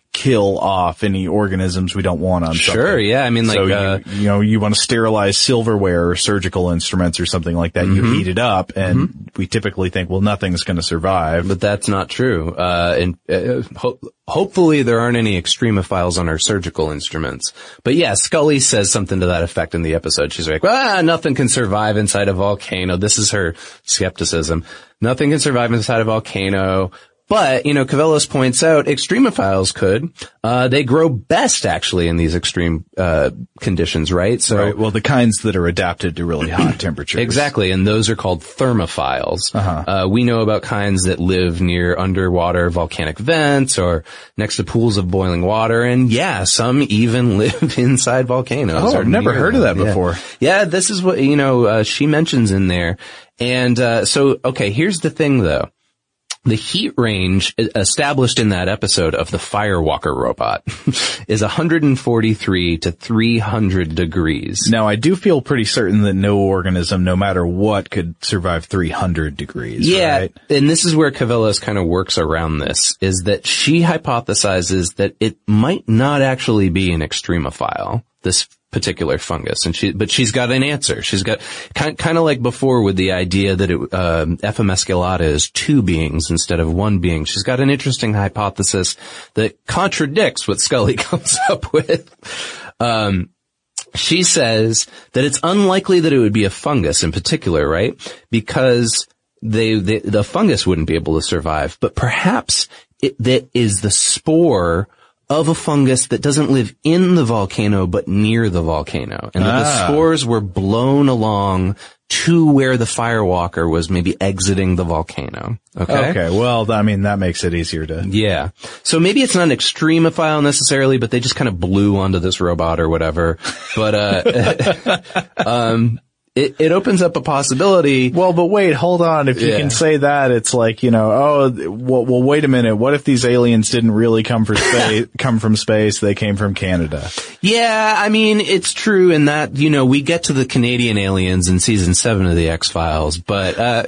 [SPEAKER 7] kill off any organisms we don't want on something.
[SPEAKER 6] Sure, yeah. I mean, like,
[SPEAKER 7] so
[SPEAKER 6] uh,
[SPEAKER 7] you, you know, you want to sterilize silverware or surgical instruments or something like that. Mm-hmm. You heat it up, and mm-hmm. we typically think, well, nothing's going to survive.
[SPEAKER 6] But that's not true. Uh, and uh, ho- hopefully there aren't any extremophiles on our surgical instruments. But yeah, Scully says something to that effect in the episode. She's like, ah, nothing can survive inside a volcano. This is her skepticism. Nothing can survive inside a volcano. But, you know, Cavellos points out extremophiles could. Uh, they grow best actually in these extreme, uh, conditions, right? So,
[SPEAKER 7] right. Well, the kinds that are adapted to really hot temperatures.
[SPEAKER 6] Exactly. And those are called thermophiles. Uh-huh. Uh, we know about kinds that live near underwater volcanic vents or next to pools of boiling water. And yeah, some even live inside volcanoes.
[SPEAKER 7] Oh, I've never heard
[SPEAKER 6] them.
[SPEAKER 7] of that before.
[SPEAKER 6] Yeah. yeah, this is what, you know, uh, she mentions in there. And, uh, so, okay, here's the thing though. The heat range established in that episode of the Firewalker robot is one hundred forty-three to three hundred degrees.
[SPEAKER 7] Now, I do feel pretty certain that no organism, no matter what, could survive three hundred degrees,
[SPEAKER 6] yeah,
[SPEAKER 7] right?
[SPEAKER 6] And this is where Cavellos kind of works around this, is that she hypothesizes that it might not actually be an extremophile, this particular fungus, and she, but she's got an answer. She's got kind, kind of like before with the idea that it, um, Ephemasculata is two beings instead of one being. She's got an interesting hypothesis that contradicts what Scully comes up with. Um, she says that it's unlikely that it would be a fungus in particular, right? Because they, they the fungus wouldn't be able to survive, but perhaps it, that is the spore of a fungus that doesn't live in the volcano but near the volcano. And that ah. the spores were blown along to where the Firewalker was maybe exiting the volcano. Okay?
[SPEAKER 7] Okay, well, I mean, that makes it easier to...
[SPEAKER 6] Yeah. So maybe it's not an extremophile necessarily, but they just kind of blew onto this robot or whatever. But, uh, um... It, it opens up a possibility.
[SPEAKER 7] Well, but wait, hold on. If you yeah. can say that, it's like, you know, oh, well, well, wait a minute. What if these aliens didn't really come from space, come from space? They came from Canada.
[SPEAKER 6] Yeah, I mean, it's true in that, you know, we get to the Canadian aliens in season seven of the X-Files, but, uh,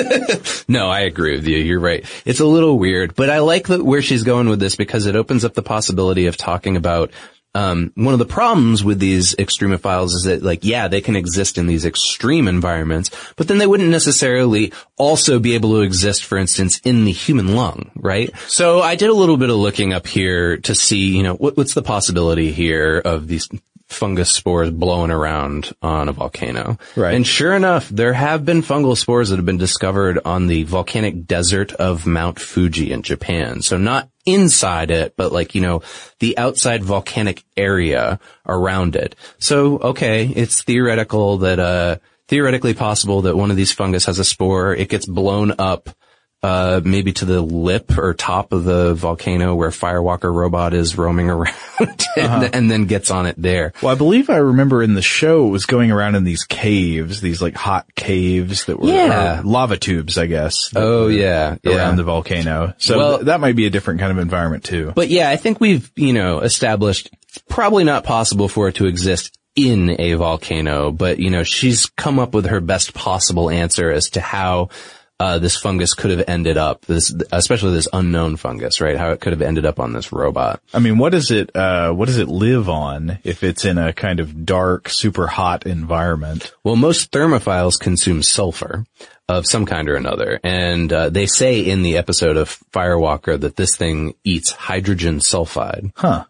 [SPEAKER 6] no, I agree with you. You're right. It's a little weird, but I like the, where she's going with this because it opens up the possibility of talking about Um, one of the problems with these extremophiles is that, like, yeah, they can exist in these extreme environments, but then they wouldn't necessarily also be able to exist, for instance, in the human lung, right? So I did a little bit of looking up here to see, you know, what, what's the possibility here of these fungus spores blowing around on a volcano.
[SPEAKER 7] Right.
[SPEAKER 6] And sure enough, there have been fungal spores that have been discovered on the volcanic desert of Mount Fuji in Japan. So not inside it, but like, you know, the outside volcanic area around it. So, okay, it's theoretical that, uh, theoretically possible that one of these fungus has a spore. It gets blown up, uh, maybe to the lip or top of the volcano where Firewalker robot is roaming around and, uh-huh. and then gets on it there.
[SPEAKER 7] Well, I believe I remember in the show it was going around in these caves, these like hot caves that were
[SPEAKER 6] yeah.
[SPEAKER 7] lava tubes, I guess.
[SPEAKER 6] Oh, yeah.
[SPEAKER 7] Around
[SPEAKER 6] yeah.
[SPEAKER 7] the volcano. So
[SPEAKER 6] well,
[SPEAKER 7] th- that might be a different kind of environment too.
[SPEAKER 6] But yeah, I think we've, you know, established it's probably not possible for it to exist in a volcano, but, you know, she's come up with her best possible answer as to how Uh, this fungus could have ended up, this, especially this unknown fungus, right? How it could have ended up on this robot.
[SPEAKER 7] I mean, what does it, uh, what does it live on if it's in a kind of dark, super hot environment?
[SPEAKER 6] Well, most thermophiles consume sulfur of some kind or another. And, uh, they say in the episode of Firewalker that this thing eats hydrogen sulfide.
[SPEAKER 7] Huh.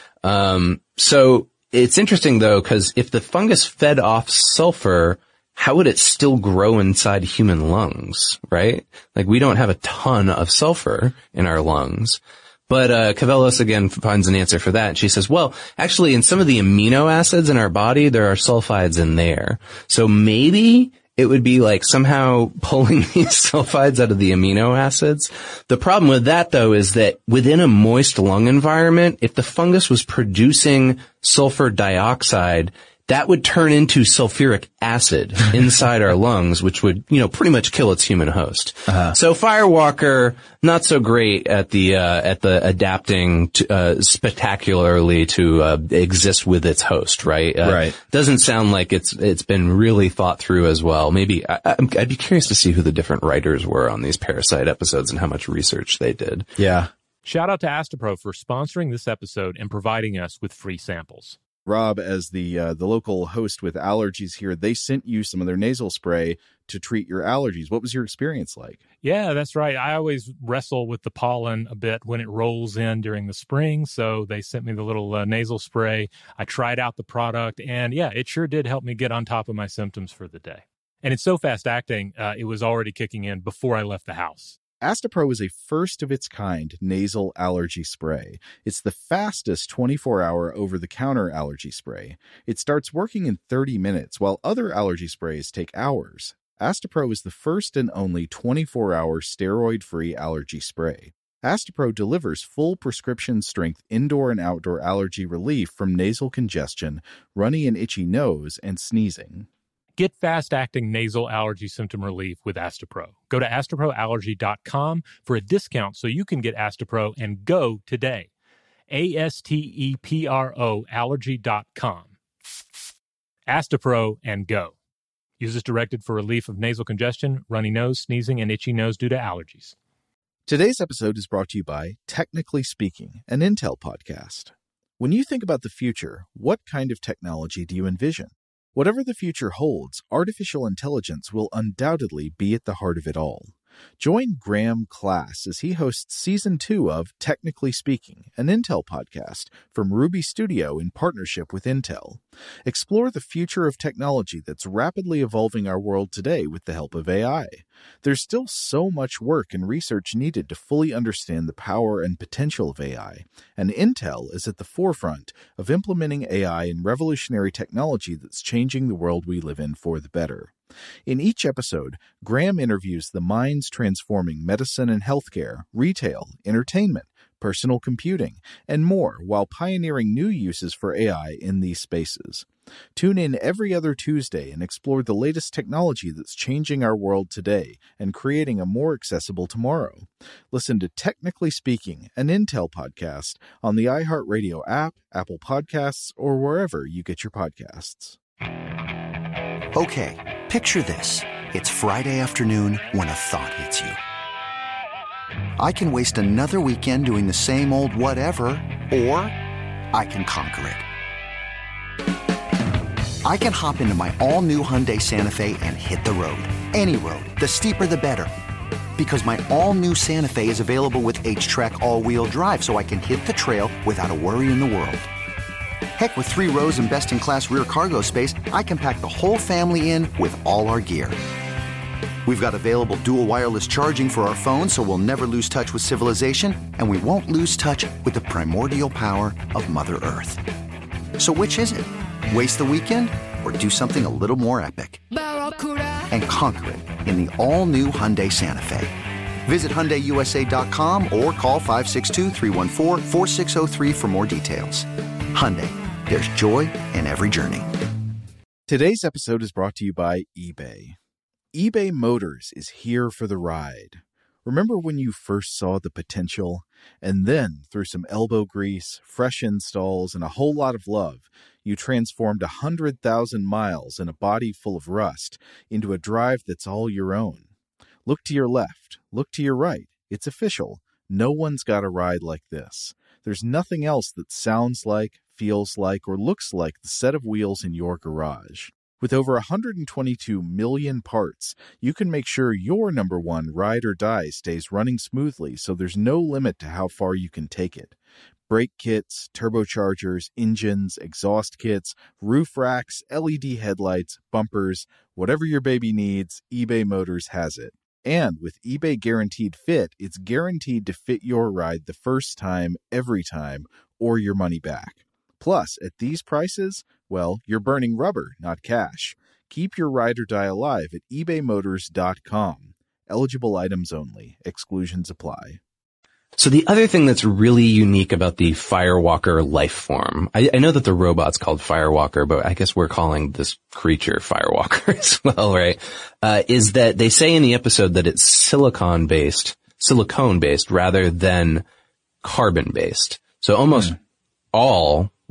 [SPEAKER 6] Um, so it's interesting though, cause if the fungus fed off sulfur, how would it still grow inside human lungs, right? Like, we don't have a ton of sulfur in our lungs. But, uh, Cavellos again finds an answer for that. And she says, well, actually, in some of the amino acids in our body, there are sulfides in there. So maybe it would be like somehow pulling these sulfides out of the amino acids. The problem with that, though, is that within a moist lung environment, if the fungus was producing sulfur dioxide, that would turn into sulfuric acid inside our lungs, which would, you know, pretty much kill its human host. Uh-huh. So Firewalker, not so great at the, uh, at the adapting to, uh, spectacularly to, uh, exist with its host, right? Uh,
[SPEAKER 7] right.
[SPEAKER 6] Doesn't sound like it's, it's been really thought through as well. Maybe, I, I'd be curious to see who the different writers were on these Parasite episodes and how much research they did.
[SPEAKER 7] Yeah.
[SPEAKER 2] Shout out to Astepro for sponsoring this episode and providing us with free samples.
[SPEAKER 1] Rob, as the uh, the local host with allergies here, they sent you some of their nasal spray to treat your allergies. What was your experience like?
[SPEAKER 2] Yeah, that's right. I always wrestle with the pollen a bit when it rolls in during the spring, so they sent me the little uh, nasal spray. I tried out the product, and yeah, it sure did help me get on top of my symptoms for the day. And it's so fast-acting, uh, it was already kicking in before I left the house.
[SPEAKER 1] Astepro is a first-of-its-kind nasal allergy spray. It's the fastest twenty-four hour over-the-counter allergy spray. It starts working in thirty minutes, while other allergy sprays take hours. Astepro is the first and only twenty-four hour steroid-free allergy spray. Astepro delivers full prescription-strength indoor and outdoor allergy relief from nasal congestion, runny and itchy nose, and sneezing.
[SPEAKER 2] Get fast-acting nasal allergy symptom relief with Astepro. Go to astepro allergy dot com for a discount so you can get Astepro and go today. A S T E P R O allergy dot com. Astepro and go. Use as directed for relief of nasal congestion, runny nose, sneezing, and itchy nose due to allergies.
[SPEAKER 1] Today's episode is brought to you by Technically Speaking, an Intel podcast. When you think about the future, what kind of technology do you envision? Whatever the future holds, artificial intelligence will undoubtedly be at the heart of it all. Join Graham Class as he hosts Season two of Technically Speaking, an Intel podcast from Ruby Studio in partnership with Intel. Explore the future of technology that's rapidly evolving our world today with the help of A I. There's still so much work and research needed to fully understand the power and potential of A I, and Intel is at the forefront of implementing A I in revolutionary technology that's changing the world we live in for the better. In each episode, Graham interviews the minds transforming medicine and healthcare, retail, entertainment, personal computing, and more while pioneering new uses for A I in these spaces. Tune in every other Tuesday and explore the latest technology that's changing our world today and creating a more accessible tomorrow. Listen to Technically Speaking, an Intel podcast on the iHeartRadio app, Apple Podcasts, or wherever you get your podcasts.
[SPEAKER 3] Okay, picture this. It's Friday afternoon when a thought hits you. I can waste another weekend doing the same old whatever, or I can conquer it. I can hop into my all-new Hyundai Santa Fe and hit the road. Any road. The steeper, the better. Because my all-new Santa Fe is available with H-Track all-wheel drive, so I can hit the trail without a worry in the world. Heck, with three rows and best-in-class rear cargo space, I can pack the whole family in with all our gear. We've got available dual wireless charging for our phones, so we'll never lose touch with civilization, and we won't lose touch with the primordial power of Mother Earth. So which is it? Waste the weekend or do something a little more epic? And conquer it in the all-new Hyundai Santa Fe. Visit Hyundai U S A dot com or call five six two, three one four, four six zero three for more details. Hyundai, there's joy in every journey.
[SPEAKER 1] Today's episode is brought to you by eBay. eBay Motors is here for the ride. Remember when you first saw the potential? And then, through some elbow grease, fresh installs, and a whole lot of love, you transformed one hundred thousand miles and a body full of rust into a drive that's all your own. Look to your left. Look to your right. It's official. No one's got a ride like this. There's nothing else that sounds like, feels like, or looks like the set of wheels in your garage. With over one hundred twenty-two million parts, you can make sure your number one ride or die stays running smoothly, so there's no limit to how far you can take it. Brake kits, turbochargers, engines, exhaust kits, roof racks, L E D headlights, bumpers, whatever your baby needs, eBay Motors has it. And with eBay Guaranteed Fit, it's guaranteed to fit your ride the first time, every time, or your money back. Plus, at these prices, well, you're burning rubber, not cash. Keep your ride or die alive at ebay motors dot com. Eligible items only. Exclusions apply.
[SPEAKER 6] So the other thing that's really unique about the Firewalker life form, I, I know that the robot's called Firewalker, but I guess we're calling this creature Firewalker as well, right? Uh, is that they say in the episode that it's silicon-based, silicone-based rather than carbon-based. So almost mm. all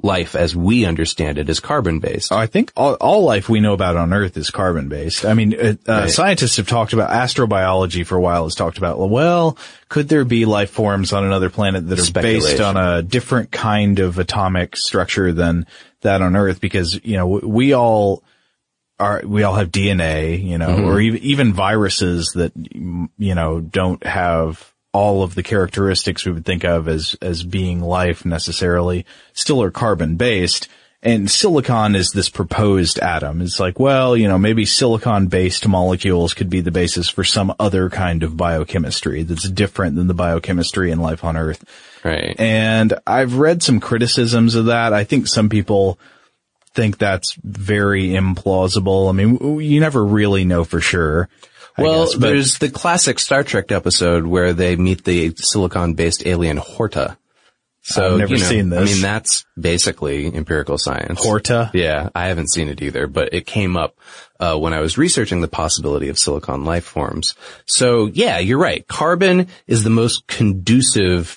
[SPEAKER 6] life as we understand it is carbon-based.
[SPEAKER 7] I think all, all life we know about on Earth is carbon-based. I mean, uh, right. scientists have talked about, astrobiology for a while has talked about, well, could there be life forms on another planet that are based on a different kind of atomic structure than that on Earth? Because, you know, we all are, we all have D N A, you know, mm-hmm. or even, even viruses that, you know, don't have all of the characteristics we would think of as, as being life necessarily, still are carbon based. And silicon is this proposed atom. It's like, well, you know, maybe silicon based molecules could be the basis for some other kind of biochemistry that's different than the biochemistry in life on Earth.
[SPEAKER 6] Right.
[SPEAKER 7] And I've read some criticisms of that. I think some people think that's very implausible. I mean, you never really know for sure. I
[SPEAKER 6] Well,
[SPEAKER 7] guess,
[SPEAKER 6] there's the classic Star Trek episode where they meet the silicon-based alien Horta. So,
[SPEAKER 7] I've never
[SPEAKER 6] you know,
[SPEAKER 7] seen this.
[SPEAKER 6] I mean, that's basically empirical science.
[SPEAKER 7] Horta?
[SPEAKER 6] Yeah, I haven't seen it either, but it came up uh when I was researching the possibility of silicon life forms. So, yeah, you're right. Carbon is the most conducive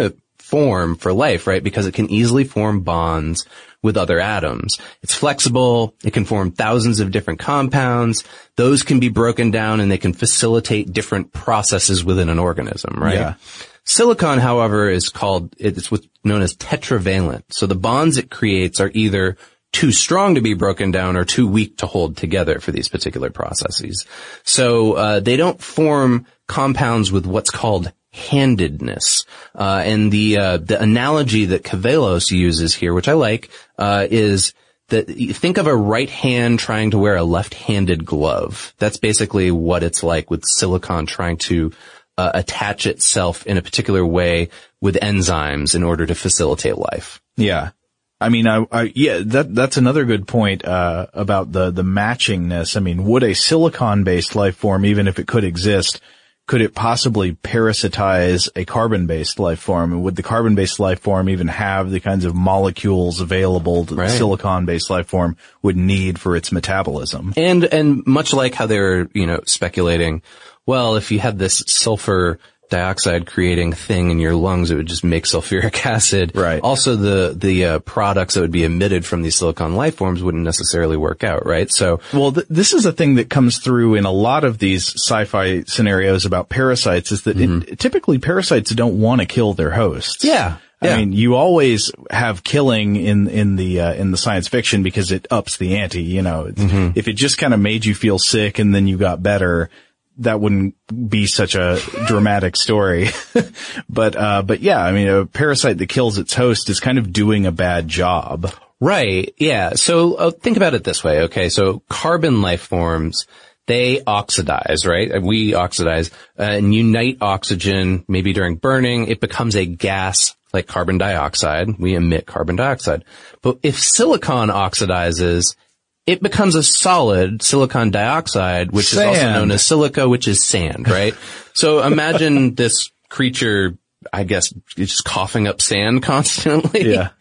[SPEAKER 6] form for life, right? Because it can easily form bonds with other atoms. It's flexible. It can form thousands of different compounds. Those can be broken down and they can facilitate different processes within an organism, right?
[SPEAKER 7] Yeah.
[SPEAKER 6] Silicon, however, is called, it's what's known as tetravalent. So the bonds it creates are either too strong to be broken down or too weak to hold together for these particular processes. So, uh, they don't form compounds with what's called handedness. Uh, and the, uh, the analogy that Cavelos uses here, which I like, uh, is that you think of a right hand trying to wear a left-handed glove. That's basically what it's like with silicon trying to, uh, attach itself in a particular way with enzymes in order to facilitate life.
[SPEAKER 7] Yeah. I mean, I, I, yeah, that, that's another good point, uh, about the, the matchingness. I mean, would a silicon-based life form, even if it could exist, could it possibly parasitize a carbon-based life form? And would the carbon-based life form even have the kinds of molecules available that right. the silicon-based life form would need for its metabolism?
[SPEAKER 6] And, and much like how they were, you know, speculating, well, if you had this sulfur dioxide creating thing in your lungs, it would just make sulfuric acid.
[SPEAKER 7] Right.
[SPEAKER 6] Also, the, the, uh, products that would be emitted from these silicon life forms wouldn't necessarily work out, right? So.
[SPEAKER 7] Well, th- this is a thing that comes through in a lot of these sci-fi scenarios about parasites is that mm-hmm. it, typically parasites don't want to kill their hosts.
[SPEAKER 6] Yeah. Yeah.
[SPEAKER 7] I mean, you always have killing in, in the, uh, in the science fiction because it ups the ante, you know. It's, mm-hmm. If it just kind of made you feel sick and then you got better, that wouldn't be such a dramatic story. but, uh, but yeah, I mean, a parasite that kills its host is kind of doing a bad job.
[SPEAKER 6] Right. Yeah. So uh, think about it this way. Okay. So carbon life forms, they oxidize, right? We oxidize uh, and unite oxygen maybe during burning. It becomes a gas like carbon dioxide. We emit carbon dioxide. But if silicon oxidizes, it becomes a solid silicon dioxide, which
[SPEAKER 7] sand.
[SPEAKER 6] is also known as silica, which is sand, right? So imagine this creature, I guess, just coughing up sand constantly.
[SPEAKER 7] Yeah.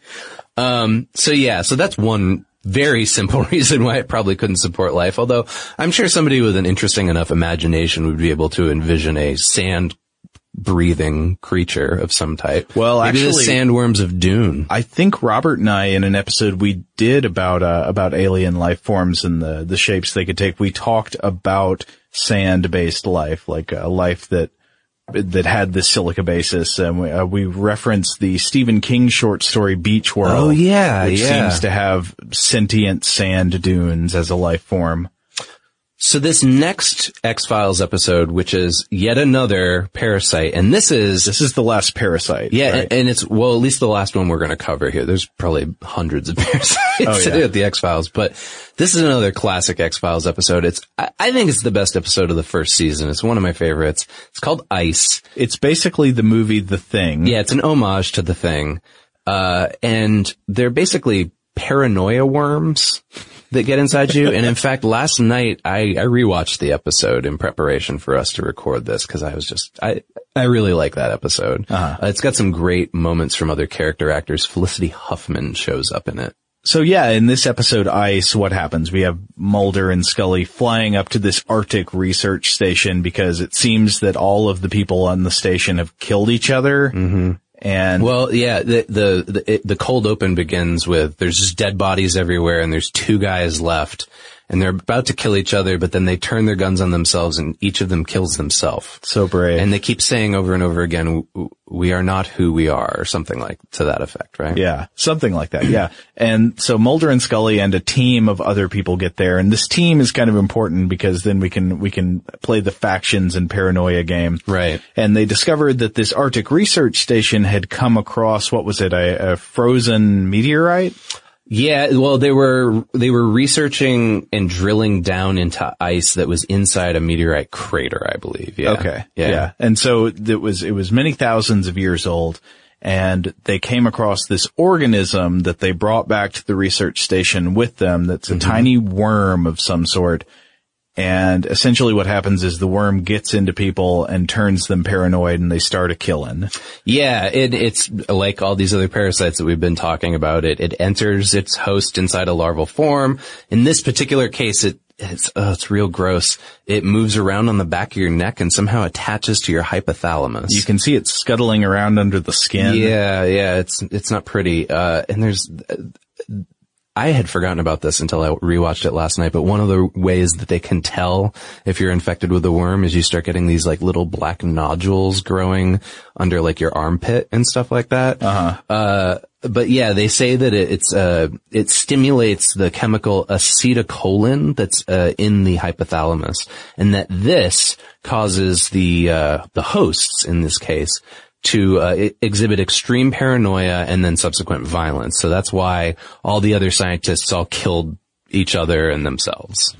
[SPEAKER 6] Um, so yeah, so that's one very simple reason why it probably couldn't support life. Although I'm sure somebody with an interesting enough imagination would be able to envision a sand breathing creature of some type.
[SPEAKER 7] Well,
[SPEAKER 6] maybe
[SPEAKER 7] actually,
[SPEAKER 6] the sandworms of Dune.
[SPEAKER 7] I think Robert and I, in an episode we did about uh, about alien life forms and the the shapes they could take, we talked about sand-based life, like a life that that had this silica basis, and we, uh, we referenced the Stephen King short story Beach World.
[SPEAKER 6] Oh yeah,
[SPEAKER 7] which
[SPEAKER 6] yeah.
[SPEAKER 7] seems to have sentient sand dunes as a life form.
[SPEAKER 6] So this next X-Files episode, which is yet another parasite, and this is...
[SPEAKER 7] This is the last parasite.
[SPEAKER 6] Yeah,
[SPEAKER 7] right?
[SPEAKER 6] and, and it's, well, at least the last one we're going to cover here. There's probably hundreds of parasites
[SPEAKER 7] oh, yeah.
[SPEAKER 6] at the X-Files, but this is another classic X-Files episode. It's, I, I think it's the best episode of the first season. It's one of my favorites. It's called Ice.
[SPEAKER 7] It's basically the movie The Thing.
[SPEAKER 6] Yeah, it's an homage to The Thing. Uh, and they're basically paranoia worms that get inside you. And in fact, last night I, I rewatched the episode in preparation for us to record this because I was just, I, I really like that episode.
[SPEAKER 7] Uh-huh.
[SPEAKER 6] Uh, it's got some great moments from other character actors. Felicity Huffman shows up in it.
[SPEAKER 7] So yeah, in this episode, Ice, what happens? We have Mulder and Scully flying up to this Arctic research station because it seems that all of the people on the station have killed each other.
[SPEAKER 6] Mm-hmm.
[SPEAKER 7] And
[SPEAKER 6] well, yeah, the the the, it, the cold open begins with there's just dead bodies everywhere, and there's two guys left, and they're about to kill each other, but then they turn their guns on themselves, and each of them kills themselves.
[SPEAKER 7] So brave.
[SPEAKER 6] And they keep saying over and over again, "We are not who we are," or something like to that effect, right?
[SPEAKER 7] Yeah, something like that. Yeah, and so Mulder and Scully and a team of other people get there, and this team is kind of important because then we can we can play the factions and paranoia game,
[SPEAKER 6] right?
[SPEAKER 7] And they discovered that this Arctic research station had come across, what was it, a, a frozen meteorite?
[SPEAKER 6] Yeah, well, they were, they were researching and drilling down into ice that was inside a meteorite crater, I believe. Yeah.
[SPEAKER 7] Okay.
[SPEAKER 6] Yeah.
[SPEAKER 7] yeah. And so it was, it was many thousands of years old, and they came across this organism that they brought back to the research station with them that's a mm-hmm. tiny worm of some sort. And essentially what happens is the worm gets into people and turns them paranoid, and they start a killing.
[SPEAKER 6] Yeah, it, it's like all these other parasites that we've been talking about. It, it enters its host inside a larval form. In this particular case, it, it's, oh, it's real gross. It moves around on the back of your neck and somehow attaches to your hypothalamus.
[SPEAKER 7] You can see it scuttling around under the skin.
[SPEAKER 6] Yeah, yeah, it's, it's not pretty. Uh, and there's, uh, I had forgotten about this until I rewatched it last night, but one of the ways that they can tell if you're infected with a worm is you start getting these like little black nodules growing under like your armpit and stuff like that.
[SPEAKER 7] Uh-huh.
[SPEAKER 6] Uh, but yeah, they say that it, it's, uh, it stimulates the chemical acetylcholine that's, uh, in the hypothalamus, and that this causes the, uh, the hosts in this case to uh, exhibit extreme paranoia and then subsequent violence. So that's why all the other scientists all killed each other and themselves.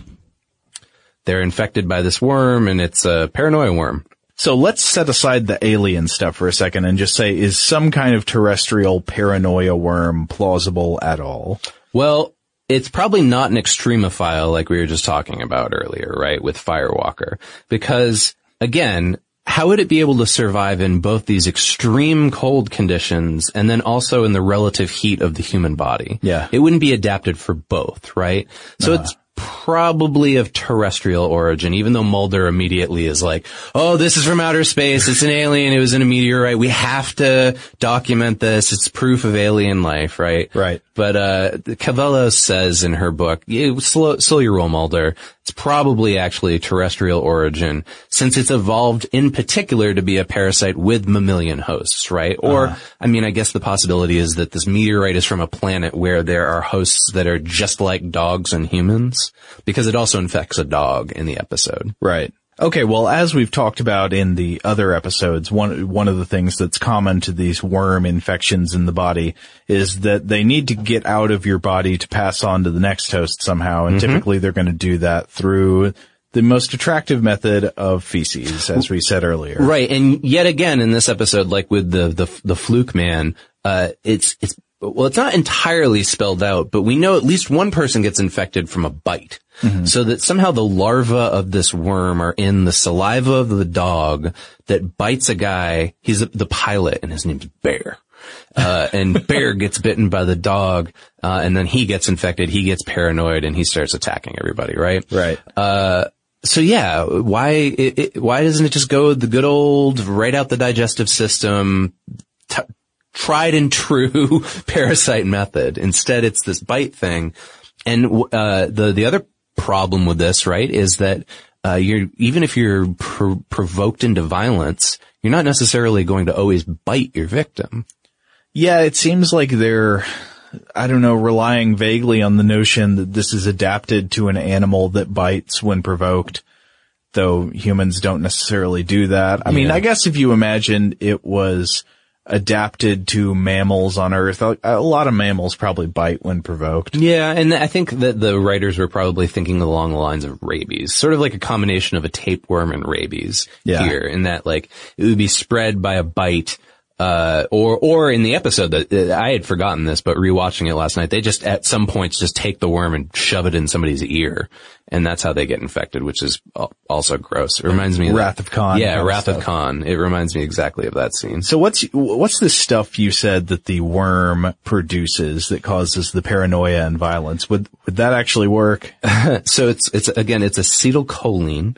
[SPEAKER 6] They're infected by this worm, and it's a paranoia worm.
[SPEAKER 7] So let's set aside the alien stuff for a second and just say, is some kind of terrestrial paranoia worm plausible at all?
[SPEAKER 6] Well, it's probably not an extremophile like we were just talking about earlier, right, with Firewalker. Because, again, how would it be able to survive in both these extreme cold conditions and then also in the relative heat of the human body?
[SPEAKER 7] Yeah.
[SPEAKER 6] It wouldn't be adapted for both, right? So uh-huh. it's probably of terrestrial origin, even though Mulder immediately is like, oh, this is from outer space. It's an alien. It was in a meteorite. We have to document this. It's proof of alien life, right?
[SPEAKER 7] Right.
[SPEAKER 6] But, uh, Cavello says in her book, yeah, slow, slow your roll, Mulder. It's probably actually terrestrial origin, since it's evolved in particular to be a parasite with mammalian hosts, right? Or, uh-huh. I mean, I guess the possibility is that this meteorite is from a planet where there are hosts that are just like dogs and humans, because it also infects a dog in the episode.
[SPEAKER 7] Right. Okay, well, as we've talked about in the other episodes, one one of the things that's common to these worm infections in the body is that they need to get out of your body to pass on to the next host somehow, and mm-hmm. typically they're going to do that through the most attractive method of feces, as we said earlier.
[SPEAKER 6] Right, and yet again in this episode, like with the the, the fluke man, uh, it's it's well, it's not entirely spelled out, but we know at least one person gets infected from a bite. Mm-hmm. So that somehow the larvae of this worm are in the saliva of the dog that bites a guy. He's the pilot, and his name's Bear. Uh, and Bear gets bitten by the dog, uh, and then he gets infected, he gets paranoid, and he starts attacking everybody, right?
[SPEAKER 7] Right.
[SPEAKER 6] Uh, so yeah, why, it, it, why doesn't it just go the good old right out the digestive system, t- tried and true parasite method? Instead, it's this bite thing. And, uh, the, the other problem with this, right, is that, uh, you're, even if you're pr- provoked into violence, you're not necessarily going to always bite your victim.
[SPEAKER 7] Yeah, it seems like they're, I don't know, relying vaguely on the notion that this is adapted to an animal that bites when provoked, though humans don't necessarily do that. I yeah. mean, I guess if you imagine it was adapted to mammals on Earth, a lot of mammals probably bite when provoked.
[SPEAKER 6] Yeah, and I think that the writers were probably thinking along the lines of rabies, sort of like a combination of a tapeworm and rabies yeah. here, in that like it would be spread by a bite. Uh, or, or in the episode that uh, I had forgotten this, but rewatching it last night, they just at some points just take the worm and shove it in somebody's ear, and that's how they get infected, which is also gross. It reminds me of
[SPEAKER 7] Wrath of Khan.
[SPEAKER 6] Yeah, Wrath of Khan. It reminds me exactly of that scene.
[SPEAKER 7] So what's, what's the stuff you said that the worm produces that causes the paranoia and violence? Would, would that actually work?
[SPEAKER 6] So it's, it's, again, it's acetylcholine.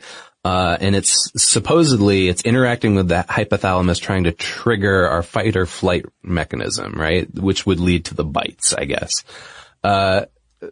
[SPEAKER 6] Uh, and it's supposedly, it's interacting with the hypothalamus trying to trigger our fight or flight mechanism, right? Which would lead to the bites, I guess. Uh,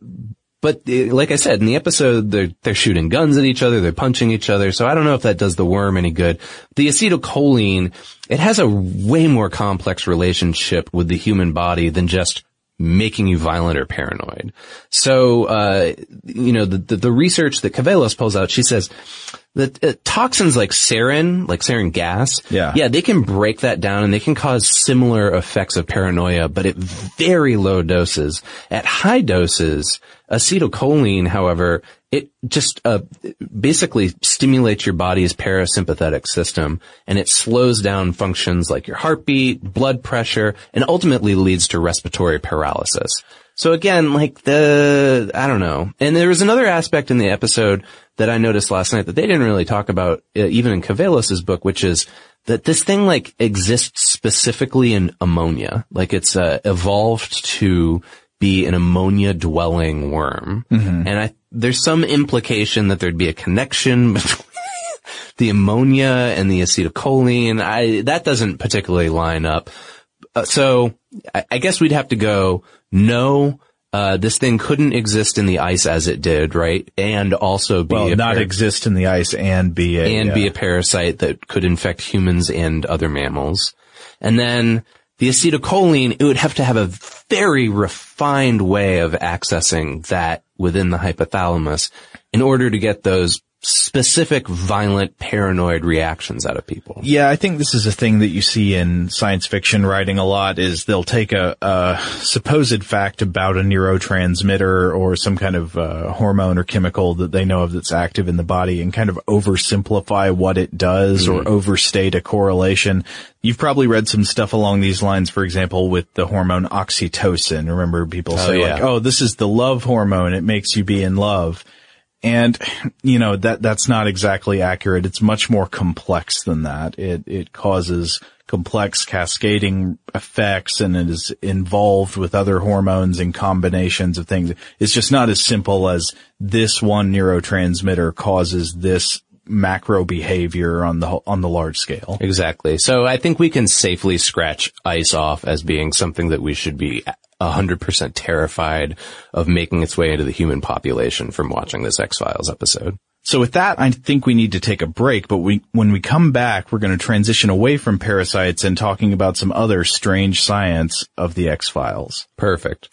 [SPEAKER 6] but uh, like I said, in the episode, they're, they're shooting guns at each other, they're punching each other, so I don't know if that does the worm any good. The acetylcholine, it has a way more complex relationship with the human body than just making you violent or paranoid. So, uh, you know, the, the, the research that Cavelos pulls out, she says that uh, toxins like sarin, like sarin gas,
[SPEAKER 7] yeah.
[SPEAKER 6] yeah, they can break that down and they can cause similar effects of paranoia, but at very low doses. At high doses, acetylcholine, however, it just uh, basically stimulates your body's parasympathetic system, and it slows down functions like your heartbeat, blood pressure, and ultimately leads to respiratory paralysis. So again, like the, I don't know. And there was another aspect in the episode that I noticed last night that they didn't really talk about, uh, even in Cavelos' book, which is that this thing like exists specifically in ammonia. Like it's uh, evolved to be an ammonia-dwelling worm. Mm-hmm. And I, there's some implication that there'd be a connection between the ammonia and the acetylcholine. I, that doesn't particularly line up. Uh, so I, I guess we'd have to go, no, uh, this thing couldn't exist in the ice as it did, right? And also be
[SPEAKER 7] well,
[SPEAKER 6] a
[SPEAKER 7] not
[SPEAKER 6] par-
[SPEAKER 7] exist in the ice and be a,
[SPEAKER 6] and
[SPEAKER 7] uh,
[SPEAKER 6] be a parasite that could infect humans and other mammals. And then the acetylcholine, it would have to have a very refined way of accessing that within the hypothalamus in order to get those specific violent paranoid reactions out of people.
[SPEAKER 7] Yeah, I think this is a thing that you see in science fiction writing a lot, is they'll take a, a supposed fact about a neurotransmitter or some kind of uh, hormone or chemical that they know of that's active in the body and kind of oversimplify what it does mm. or overstate a correlation. You've probably read some stuff along these lines, for example, with the hormone oxytocin. Remember people say oh, yeah. like, oh, this is the love hormone. It makes you be in love. And, you know, that, that's not exactly accurate. It's much more complex than that. It, it causes complex cascading effects and it is involved with other hormones and combinations of things. It's just not as simple as this one neurotransmitter causes this macro behavior on the, on the large scale.
[SPEAKER 6] Exactly. So I think we can safely scratch ice off as being something that we should be one hundred percent terrified of making its way into the human population from watching this X-Files episode.
[SPEAKER 7] So with that, I think we need to take a break, but we, when we come back, we're going to transition away from parasites and talking about some other strange science of the X-Files.
[SPEAKER 6] Perfect.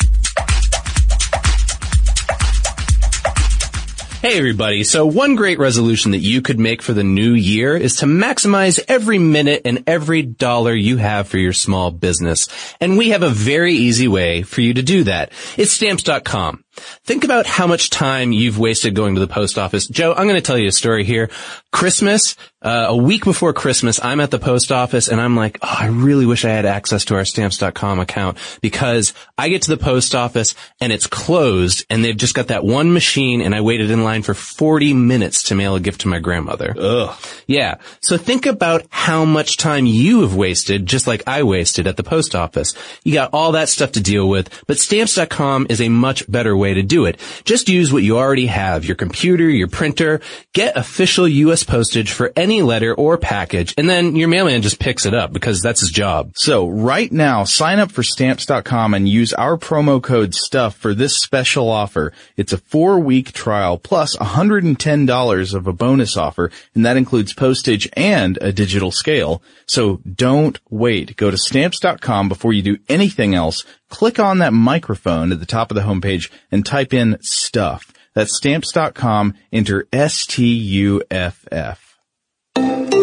[SPEAKER 6] Hey everybody, so one great resolution that you could make for the new year is to maximize every minute and every dollar you have for your small business. And we have a very easy way for you to do that. It's Stamps dot com. Think about how much time you've wasted going to the post office. Joe, I'm going to tell you a story here. Christmas, uh, a week before Christmas, I'm at the post office and I'm like, oh, I really wish I had access to our Stamps dot com account because I get to the post office and it's closed and they've just got that one machine and I waited in line for forty minutes to mail a gift to my grandmother.
[SPEAKER 7] Ugh.
[SPEAKER 6] Yeah. So think about how much time you have wasted, just like I wasted at the post office. You got all that stuff to deal with, but Stamps dot com is a much better way to do it. Just use what you already have, your computer, your printer, get official U S postage for any letter or package, and then your mailman just picks it up because that's his job.
[SPEAKER 7] So right now, sign up for Stamps dot com and use our promo code STUFF for this special offer. It's a four-week trial plus one hundred ten dollars of a bonus offer, and that includes postage and a digital scale. So don't wait. Go to Stamps dot com before you do anything else. Click on that microphone at the top of the homepage and type in STUFF. That's Stamps dot com. Enter S T U F F.
[SPEAKER 6] All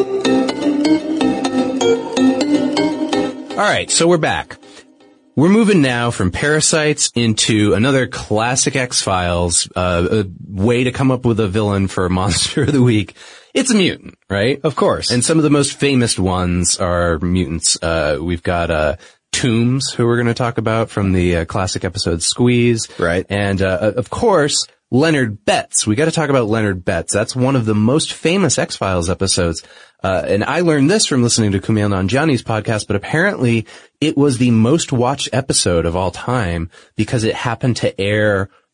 [SPEAKER 6] right, so we're back. We're moving now from parasites into another classic X-Files, uh, a way to come up with a villain for Monster of the Week. It's a mutant, right?
[SPEAKER 7] Of course.
[SPEAKER 6] And some of the most famous ones are mutants. Uh, we've got, uh, Tooms, who we're going to talk about from the uh, classic episode Squeeze.
[SPEAKER 7] Right.
[SPEAKER 6] And, uh, of course, Leonard Betts. We got to talk about Leonard Betts. That's one of the most famous X-Files episodes. Uh, and I learned this from listening to Kumail Nanjiani's podcast, but apparently it was the most watched episode of all time because it happened to air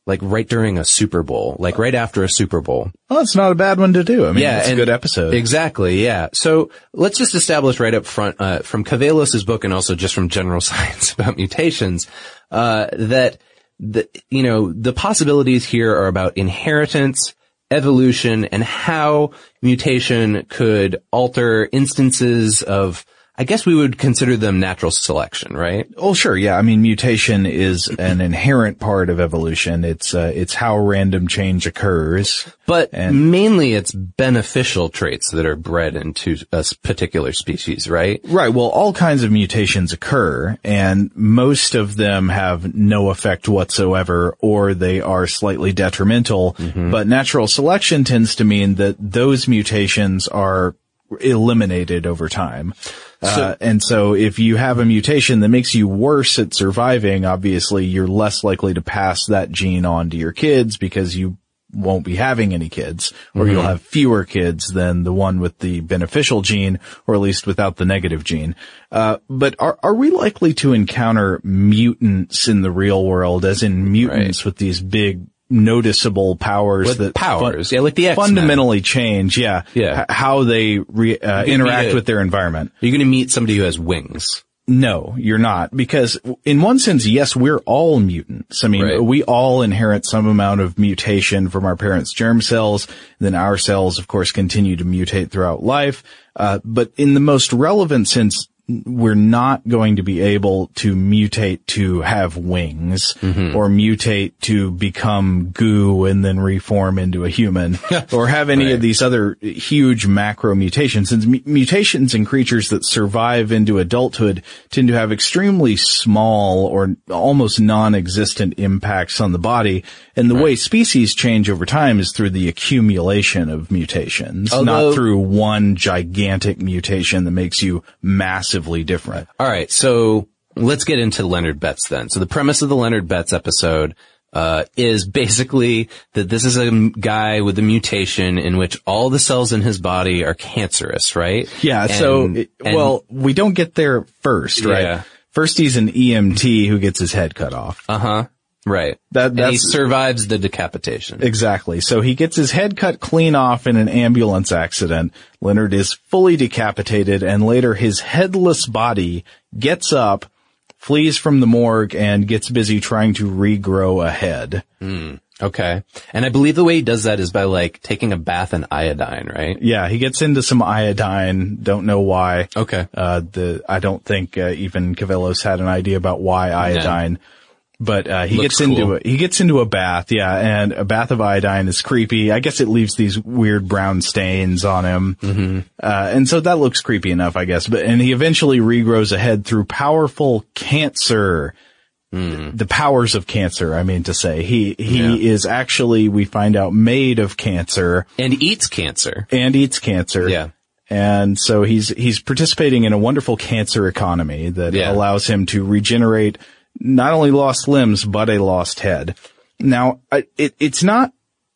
[SPEAKER 6] like right during a Super Bowl, like right after a Super Bowl.
[SPEAKER 7] Well, it's not a bad one to do. I mean,
[SPEAKER 6] yeah,
[SPEAKER 7] it's a good episode.
[SPEAKER 6] Exactly, yeah. So let's just establish right up front, uh, from Cavelos' book and also just from General Science about mutations, uh, that the, you know, the possibilities here are about inheritance, evolution, and how mutation could alter instances of, I guess we would consider them natural selection, right?
[SPEAKER 7] Oh, sure. Yeah. I mean, mutation is an inherent part of evolution. It's, uh, it's how random change occurs.
[SPEAKER 6] But
[SPEAKER 7] and
[SPEAKER 6] mainly it's beneficial traits that are bred into a particular species, right?
[SPEAKER 7] Right. Well, all kinds of mutations occur, and most of them have no effect whatsoever, or they are slightly detrimental. Mm-hmm. But natural selection tends to mean that those mutations are eliminated over time. So, uh, and so if you have a mutation that makes you worse at surviving, obviously you're less likely to pass that gene on to your kids because you won't be having any kids, or mm-hmm. you'll have fewer kids than the one with the beneficial gene, or at least without the negative gene. Uh, but are, are we likely to encounter mutants in the real world, as in mutants right. with these big noticeable powers
[SPEAKER 6] with
[SPEAKER 7] that
[SPEAKER 6] powers,
[SPEAKER 7] fun-
[SPEAKER 6] yeah, like the X-Men.
[SPEAKER 7] fundamentally change, yeah,
[SPEAKER 6] yeah,
[SPEAKER 7] h- how they re- uh, interact a, with their environment.
[SPEAKER 6] You're going to meet somebody who has wings.
[SPEAKER 7] No, you're not, because in one sense, yes, we're all mutants. I mean,
[SPEAKER 6] right.
[SPEAKER 7] we all inherit some amount of mutation from our parents' germ cells. Then our cells, of course, continue to mutate throughout life. Uh, but in the most relevant sense, we're not going to be able to mutate to have wings mm-hmm. or mutate to become goo and then reform into a human or have any right. of these other huge macro mutations. And m- mutations in creatures that survive into adulthood tend to have extremely small or almost non-existent impacts on the body. And the right. way species change over time is through the accumulation of mutations,
[SPEAKER 6] Although,
[SPEAKER 7] not through one gigantic mutation that makes you massively different.
[SPEAKER 6] All right, so let's get into Leonard Betts then. So the premise of the Leonard Betts episode uh is basically that this is a guy with a mutation in which all the cells in his body are cancerous, right?
[SPEAKER 7] Yeah, and, so, it, and, well, we don't get there first, right?
[SPEAKER 6] Yeah.
[SPEAKER 7] First he's an E M T who gets his head cut off.
[SPEAKER 6] Uh-huh. Right.
[SPEAKER 7] That, that's,
[SPEAKER 6] and he survives the decapitation.
[SPEAKER 7] Exactly. So he gets his head cut clean off in an ambulance accident. Leonard is fully decapitated, and later his headless body gets up, flees from the morgue, and gets busy trying to regrow a head.
[SPEAKER 6] Mm, okay. And I believe the way he does that is by, like, taking a bath in iodine, right?
[SPEAKER 7] Yeah, he gets into some iodine. Don't know why.
[SPEAKER 6] Okay.
[SPEAKER 7] Uh, the, I don't think, uh, even Cavelos had an idea about why iodine. No. But, uh, he
[SPEAKER 6] Looks
[SPEAKER 7] gets into
[SPEAKER 6] cool.
[SPEAKER 7] a, he gets into a bath, yeah, and a bath of iodine is creepy. I guess it leaves these weird brown stains on him.
[SPEAKER 6] Mm-hmm.
[SPEAKER 7] Uh, and so that looks creepy enough, I guess. But, and he eventually regrows a head through powerful cancer. Mm. The powers of cancer, I mean to say. He, he yeah. is actually, we find out, made of cancer.
[SPEAKER 6] And eats cancer.
[SPEAKER 7] And eats cancer.
[SPEAKER 6] Yeah.
[SPEAKER 7] And so he's, he's participating in a wonderful cancer economy that yeah. allows him to regenerate not only lost limbs, but a lost head. Now, it, it's not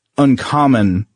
[SPEAKER 7] uncommon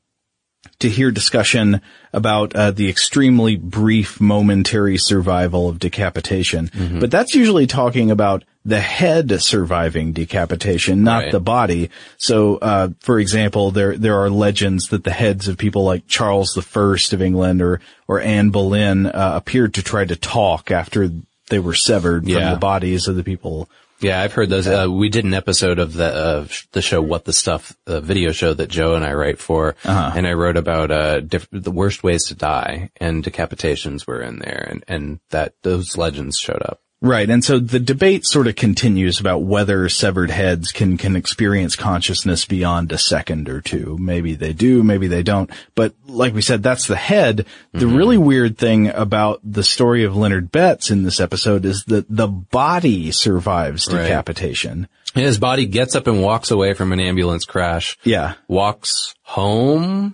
[SPEAKER 7] to hear discussion about uh, the extremely brief momentary survival of decapitation. Mm-hmm. But that's usually talking about the head surviving decapitation, not
[SPEAKER 6] right.
[SPEAKER 7] the body. So, uh, for example, there, there are legends that the heads of people like Charles the First of England or, or Anne Boleyn, uh, appeared to try to talk after they were severed
[SPEAKER 6] yeah.
[SPEAKER 7] from the bodies of the people.
[SPEAKER 6] Yeah, I've heard those. Uh, we did an episode of the, uh, the show What the Stuff, a video show that Joe and I write for. Uh-huh. And I wrote about, uh, diff- the worst ways to die, and decapitations were in there, and, and that, those legends showed up.
[SPEAKER 7] Right. And so the debate sort of continues about whether severed heads can, can experience consciousness beyond a second or two. Maybe they do, maybe they don't. But like we said, that's the head. The mm-hmm. really weird thing about the story of Leonard Betts in this episode is that the body survives decapitation.
[SPEAKER 6] Right. His body gets up and walks away from an ambulance crash.
[SPEAKER 7] Yeah.
[SPEAKER 6] Walks home.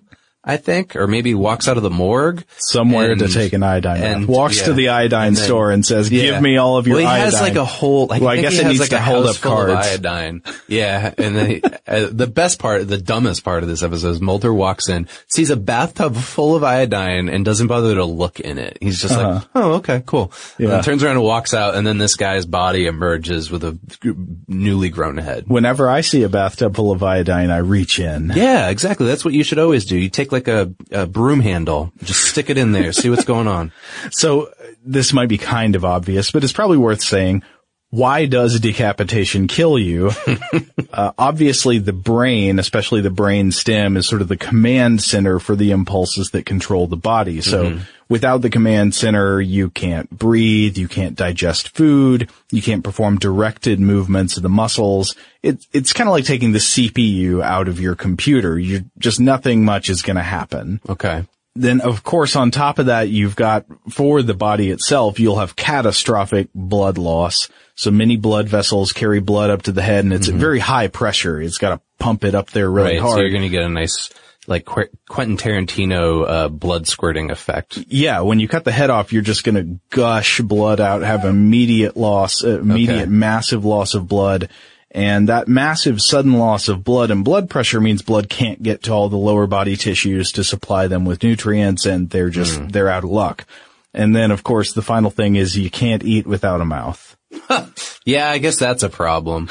[SPEAKER 6] I think, or maybe walks out of the morgue
[SPEAKER 7] somewhere
[SPEAKER 6] and,
[SPEAKER 7] to take an iodine bath.
[SPEAKER 6] and
[SPEAKER 7] Walks
[SPEAKER 6] yeah,
[SPEAKER 7] to the iodine
[SPEAKER 6] and then,
[SPEAKER 7] store and says, "Give
[SPEAKER 6] yeah.
[SPEAKER 7] me all of your
[SPEAKER 6] well, he
[SPEAKER 7] iodine."
[SPEAKER 6] has like a whole. Like,
[SPEAKER 7] well, I,
[SPEAKER 6] I
[SPEAKER 7] guess
[SPEAKER 6] he
[SPEAKER 7] it
[SPEAKER 6] has
[SPEAKER 7] needs
[SPEAKER 6] like
[SPEAKER 7] to
[SPEAKER 6] a
[SPEAKER 7] hold
[SPEAKER 6] house
[SPEAKER 7] up
[SPEAKER 6] full
[SPEAKER 7] cards.
[SPEAKER 6] of iodine. Yeah, and then he, uh, the best part, the dumbest part of this episode is Mulder walks in, sees a bathtub full of iodine, and doesn't bother to look in it. He's just
[SPEAKER 7] Uh-huh.
[SPEAKER 6] like, "Oh, okay, cool."
[SPEAKER 7] Yeah.
[SPEAKER 6] And then turns around and walks out, and then this guy's body emerges with a newly grown head.
[SPEAKER 7] Whenever I see a bathtub full of iodine, I reach in.
[SPEAKER 6] Yeah, exactly. That's what you should always do. You take like a, a broom handle, just stick it in there, see what's going on.
[SPEAKER 7] So this might be kind of obvious, but it's probably worth saying. Why does decapitation kill you? uh, obviously the brain, especially the brain stem, is sort of the command center for the impulses that control the body. So mm-hmm. without the command center, you can't breathe, you can't digest food, you can't perform directed movements of the muscles. It, it's kind of like taking the C P U out of your computer. You just nothing much is going to happen.
[SPEAKER 6] Okay.
[SPEAKER 7] Then, of course, on top of that, you've got, for the body itself, you'll have catastrophic blood loss. So many blood vessels carry blood up to the head, and it's mm-hmm. at very high pressure. It's got to pump it up there really
[SPEAKER 6] right,
[SPEAKER 7] hard.
[SPEAKER 6] So you're going to get a nice, like, Qu- Quentin Tarantino uh, blood squirting effect.
[SPEAKER 7] Yeah, when you cut the head off, you're just going to gush blood out, have immediate loss, uh, immediate okay. massive loss of blood. And that massive sudden loss of blood and blood pressure means blood can't get to all the lower body tissues to supply them with nutrients, and they're just, mm. they're out of luck. And then, of course, the final thing is you can't eat without a mouth.
[SPEAKER 6] Yeah, I guess that's a problem.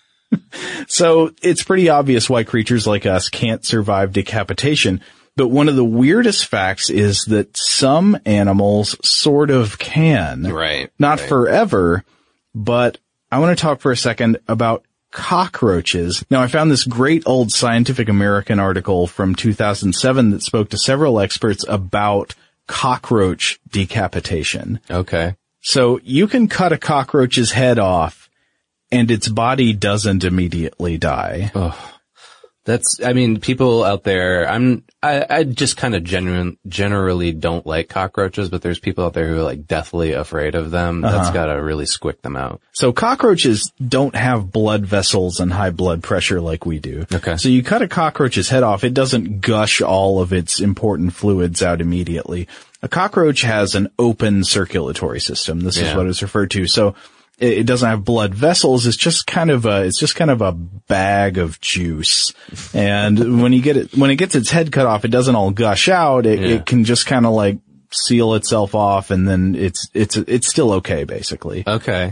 [SPEAKER 7] So it's pretty obvious why creatures like us can't survive decapitation. But one of the weirdest facts is that some animals sort of can.
[SPEAKER 6] Right.
[SPEAKER 7] Not
[SPEAKER 6] right.
[SPEAKER 7] forever, but I want to talk for a second about cockroaches. Now, I found this great old Scientific American article from two thousand seven that spoke to several experts about cockroach decapitation.
[SPEAKER 6] Okay.
[SPEAKER 7] So you can cut a cockroach's head off and its body doesn't immediately die.
[SPEAKER 6] Oh, that's, I mean, people out there, I'm, I, I just kind of genuine, generally don't like cockroaches, but there's people out there who are like deathly afraid of them. That's uh-huh. gotta really squick them out.
[SPEAKER 7] So cockroaches don't have blood vessels and high blood pressure like we do.
[SPEAKER 6] Okay.
[SPEAKER 7] So you cut a cockroach's head off, it doesn't gush all of its important fluids out immediately. A cockroach has an open circulatory system. This
[SPEAKER 6] yeah.
[SPEAKER 7] is what it's referred to. So it doesn't have blood vessels. It's just kind of a, it's just kind of a bag of juice. And when you get it, when it gets its head cut off, it doesn't all gush out. It,
[SPEAKER 6] yeah.
[SPEAKER 7] it can just kind of like seal itself off, and then it's, it's, it's still okay, basically.
[SPEAKER 6] Okay.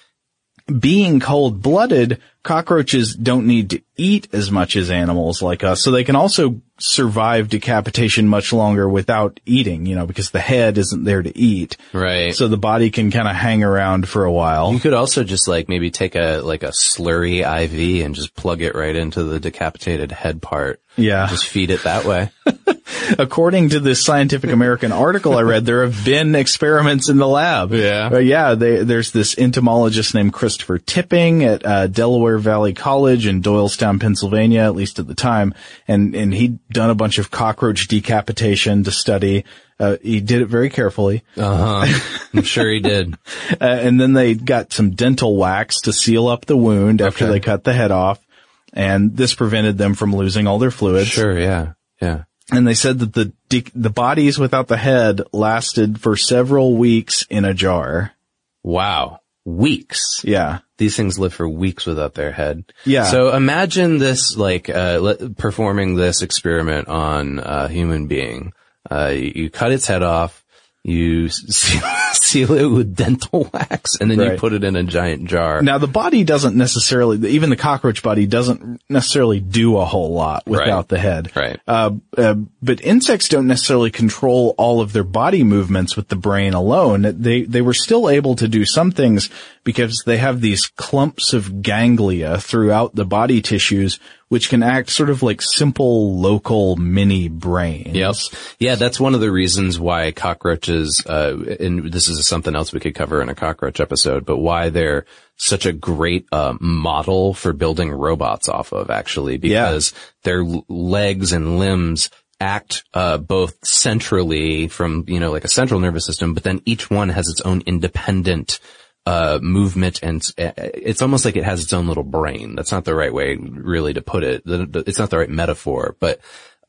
[SPEAKER 7] Being cold-blooded, cockroaches don't need to eat as much as animals like us, so they can also survive decapitation much longer without eating, you know, because the head isn't there to eat.
[SPEAKER 6] Right.
[SPEAKER 7] So the body can kind of hang around for a while.
[SPEAKER 6] You could also just like maybe take a, like a slurry I V and just plug it right into the decapitated head part.
[SPEAKER 7] Yeah.
[SPEAKER 6] Just feed it that way.
[SPEAKER 7] According to this Scientific American article I read, there have been experiments in the lab.
[SPEAKER 6] Yeah.
[SPEAKER 7] But yeah, they, there's this entomologist named Christopher Tipping at uh, Delaware Valley College in Doylestown, Pennsylvania, at least at the time. And, and he'd done a bunch of cockroach decapitation to study. Uh, he did it very carefully.
[SPEAKER 6] Uh-huh. I'm sure he did.
[SPEAKER 7] uh, and then they got some dental wax to seal up the wound after
[SPEAKER 6] okay.
[SPEAKER 7] they cut the head off. And this prevented them from losing all their fluids.
[SPEAKER 6] Sure, yeah, yeah.
[SPEAKER 7] And they said that the de- the bodies without the head lasted for several weeks in a jar.
[SPEAKER 6] Wow. Weeks.
[SPEAKER 7] Yeah.
[SPEAKER 6] These things live for weeks without their head.
[SPEAKER 7] Yeah.
[SPEAKER 6] So imagine this, like, uh, le- performing this experiment on a human being. Uh, you, you cut its head off, you seal, seal it with dental wax, and then
[SPEAKER 7] right.
[SPEAKER 6] you put it in a giant jar.
[SPEAKER 7] Now, the body doesn't necessarily, even the cockroach body doesn't necessarily do a whole lot without
[SPEAKER 6] right.
[SPEAKER 7] the head.
[SPEAKER 6] Right.
[SPEAKER 7] Uh, uh, but insects don't necessarily control all of their body movements with the brain alone. They, they were still able to do some things because they have these clumps of ganglia throughout the body tissues, which can act sort of like simple local mini brains.
[SPEAKER 6] Yep. Yeah, that's one of the reasons why cockroaches, uh, and this is something else we could cover in a cockroach episode, but why they're such a great, uh, model for building robots off of, actually, because yeah. their legs and limbs act, uh, both centrally from, you know, like a central nervous system, but then each one has its own independent uh, movement, and it's almost like it has its own little brain. That's not the right way really to put it. It's not the right metaphor, but,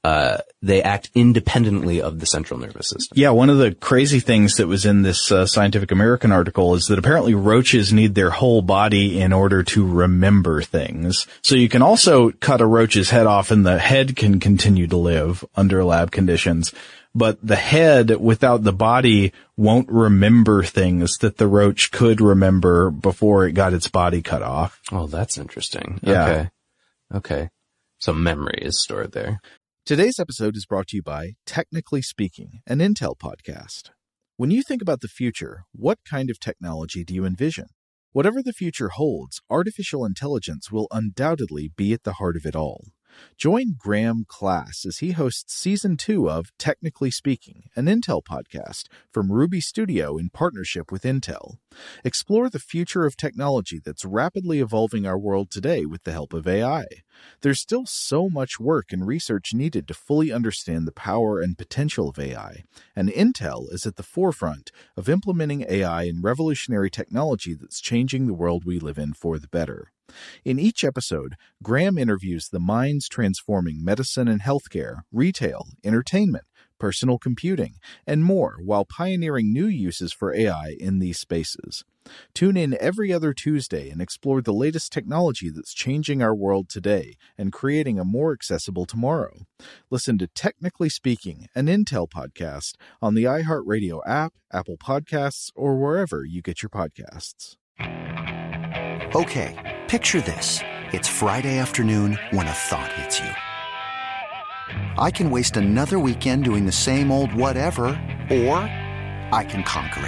[SPEAKER 6] uh, they act independently of the central nervous system.
[SPEAKER 7] Yeah, one of the crazy things that was in this uh, Scientific American article is that apparently roaches need their whole body in order to remember things. So you can also cut a roach's head off and the head can continue to live under lab conditions. But the head without the body won't remember things that the roach could remember before it got its body cut off.
[SPEAKER 6] Oh, that's interesting.
[SPEAKER 7] Yeah.
[SPEAKER 6] Okay. Okay. So memory is stored there.
[SPEAKER 1] Today's episode is brought to you by Technically Speaking, an Intel podcast. When you think about the future, what kind of technology do you envision? Whatever the future holds, artificial intelligence will undoubtedly be at the heart of it all. Join Graham Class as he hosts Season two of Technically Speaking, an Intel podcast from Ruby Studio in partnership with Intel. Explore the future of technology that's rapidly evolving our world today with the help of A I. There's still so much work and research needed to fully understand the power and potential of A I, and Intel is at the forefront of implementing A I in revolutionary technology that's changing the world we live in for the better. In each episode, Graham interviews the minds transforming medicine and healthcare, retail, entertainment, personal computing, and more while pioneering new uses for A I in these spaces. Tune in every other Tuesday and explore the latest technology that's changing our world today and creating a more accessible tomorrow. Listen to Technically Speaking, an Intel podcast on the iHeartRadio app, Apple Podcasts, or wherever you get your podcasts.
[SPEAKER 3] Okay, picture this. It's Friday afternoon when a thought hits you. I can waste another weekend doing the same old whatever, or I can conquer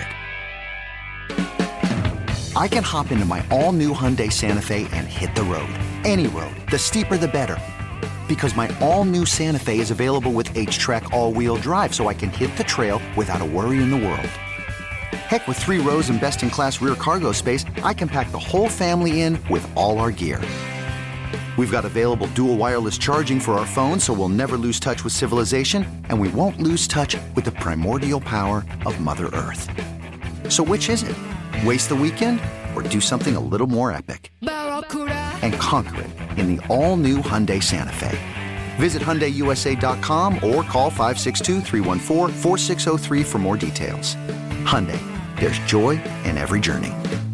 [SPEAKER 3] it. I can hop into my all-new Hyundai Santa Fe and hit the road. Any road. The steeper, the better. Because my all-new Santa Fe is available with H-Track all-wheel drive, so I can hit the trail without a worry in the world. Heck, with three rows and best-in-class rear cargo space, I can pack the whole family in with all our gear. We've got available dual wireless charging for our phones, so we'll never lose touch with civilization, and we won't lose touch with the primordial power of Mother Earth. So which is it? Waste the weekend or do something a little more epic? And conquer it in the all-new Hyundai Santa Fe. Visit Hyundai U S A dot com or call five six two, three one four, four six zero three for more details. Hyundai, there's joy in every journey.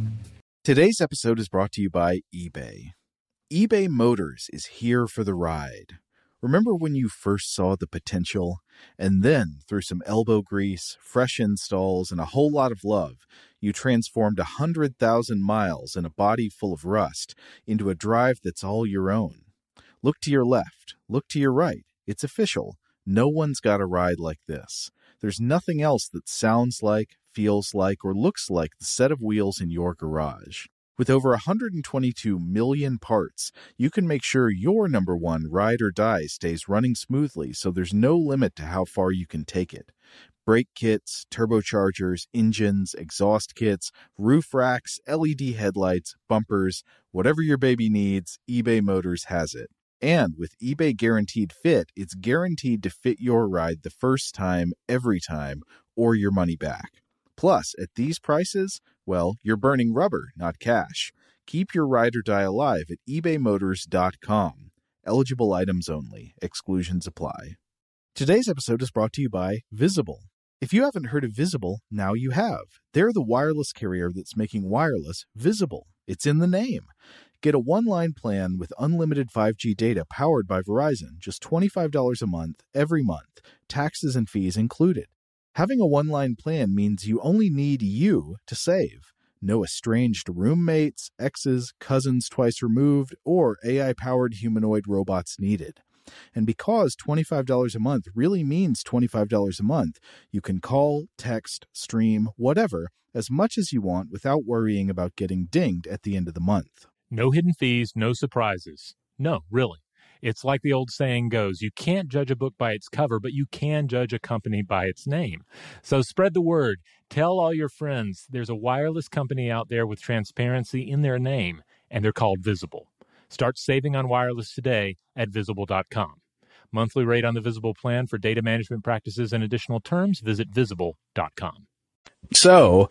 [SPEAKER 1] Today's episode is brought to you by eBay. eBay Motors is here for the ride. Remember when you first saw the potential? And then, through some elbow grease, fresh installs, and a whole lot of love, you transformed one hundred thousand miles and a body full of rust into a drive that's all your own. Look to your left. Look to your right. It's official. No one's got a ride like this. There's nothing else that sounds like, feels like, or looks like the set of wheels in your garage. With over one hundred twenty-two million parts, you can make sure your number one ride or die stays running smoothly, so there's no limit to how far you can take it. Brake kits, turbochargers, engines, exhaust kits, roof racks, L E D headlights, bumpers, whatever your baby needs, eBay Motors has it. And with eBay Guaranteed Fit, it's guaranteed to fit your ride the first time, every time, or your money back. Plus, at these prices, well, you're burning rubber, not cash. Keep your ride or die alive at ebay motors dot com. Eligible items only. Exclusions apply. Today's episode is brought to you by Visible. If you haven't heard of Visible, now you have. They're the wireless carrier that's making wireless visible. It's in the name. Get a one-line plan with unlimited five G data powered by Verizon, just twenty-five dollars a month, every month, taxes and fees included. Having a one-line plan means you only need you to save. No estranged roommates, exes, cousins twice removed, or A I-powered humanoid robots needed. And because twenty-five dollars a month really means twenty-five dollars a month, you can call, text, stream, whatever, as much as you want without worrying about getting dinged at the end of the month.
[SPEAKER 2] No hidden fees, no surprises. No, really. It's like the old saying goes, you can't judge a book by its cover, but you can judge a company by its name. So spread the word. Tell all your friends there's a wireless company out there with transparency in their name, and they're called Visible. Start saving on wireless today at visible dot com. Monthly rate on the Visible plan for data management practices and additional terms, visit visible dot com.
[SPEAKER 7] So,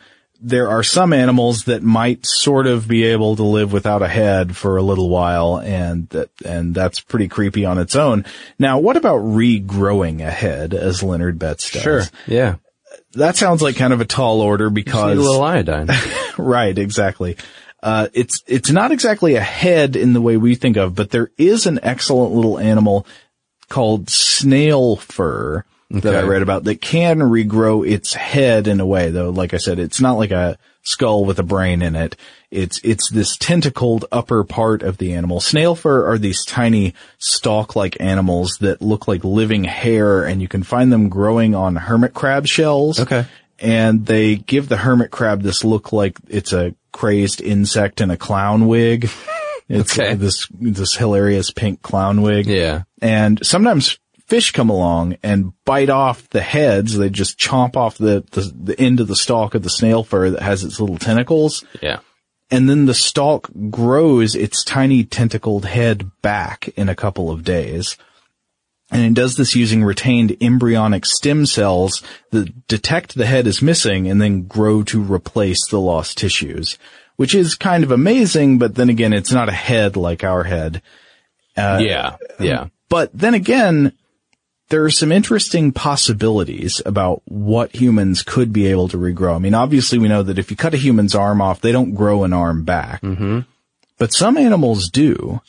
[SPEAKER 7] there are some animals that might sort of be able to live without a head for a little while, and that, and that's pretty creepy on its own. Now, what about regrowing a head, as Leonard Betts does?
[SPEAKER 6] Sure. Yeah.
[SPEAKER 7] That sounds like kind of a tall order because...
[SPEAKER 6] You just need a little iodine.
[SPEAKER 7] Right, exactly. Uh, it's, it's not exactly a head in the way we think of, but there is an excellent little animal called snail fur that
[SPEAKER 6] Okay.
[SPEAKER 7] I read about that can regrow its head in a way, though. Like I said, it's not like a skull with a brain in it. It's, it's this tentacled upper part of the animal. Snail fur are these tiny stalk-like animals that look like living hair, and you can find them growing on hermit crab shells.
[SPEAKER 6] Okay.
[SPEAKER 7] And they give the hermit crab this look like it's a crazed insect in a clown wig. It's
[SPEAKER 6] Okay.
[SPEAKER 7] this, this hilarious pink clown wig.
[SPEAKER 6] Yeah.
[SPEAKER 7] And sometimes fish come along and bite off the heads. They just chomp off the, the, the end of the stalk of the snail fur that has its little tentacles.
[SPEAKER 6] Yeah.
[SPEAKER 7] And then the stalk grows its tiny tentacled head back in a couple of days. And it does this using retained embryonic stem cells that detect the head is missing and then grow to replace the lost tissues, which is kind of amazing. But then again, it's not a head like our head. Uh,
[SPEAKER 6] yeah. Yeah.
[SPEAKER 7] But then again, there are some interesting possibilities about what humans could be able to regrow. I mean, obviously we know that if you cut a human's arm off, they don't grow an arm back.
[SPEAKER 6] Mm-hmm.
[SPEAKER 7] But some animals do.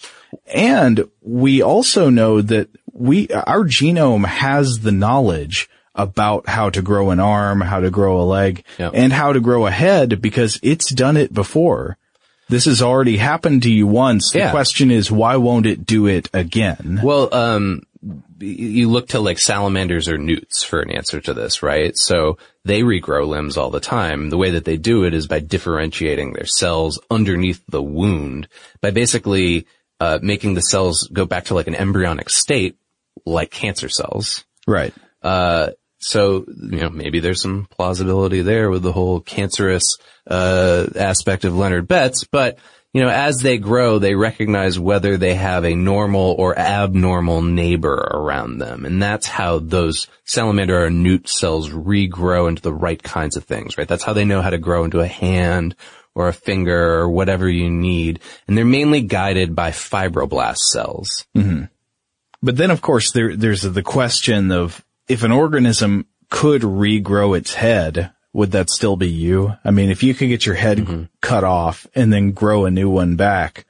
[SPEAKER 7] And we also know that we, our genome has the knowledge about how to grow an arm, how to grow a leg,
[SPEAKER 6] Yep.
[SPEAKER 7] and how to grow a head because it's done it before. This has already happened to you once. The
[SPEAKER 6] Yeah.
[SPEAKER 7] question is, why won't it do it again?
[SPEAKER 6] Well, um, you look to like salamanders or newts for an answer to this, right? So they regrow limbs all the time. The way that they do it is by differentiating their cells underneath the wound, by basically uh making the cells go back to like an embryonic state, like cancer cells.
[SPEAKER 7] Right.
[SPEAKER 6] Uh, so, you know, maybe there's some plausibility there with the whole cancerous, uh, aspect of Leonard Betts, but, you know, as they grow, they recognize whether they have a normal or abnormal neighbor around them. And that's how those salamander or newt cells regrow into the right kinds of things, right? That's how they know how to grow into a hand or a finger or whatever you need. And they're mainly guided by fibroblast cells.
[SPEAKER 7] Mm-hmm. But then, of course, there, there's the question of if an organism could regrow its head, would that still be you? I mean, if you could get your head mm-hmm. cut off and then grow a new one back,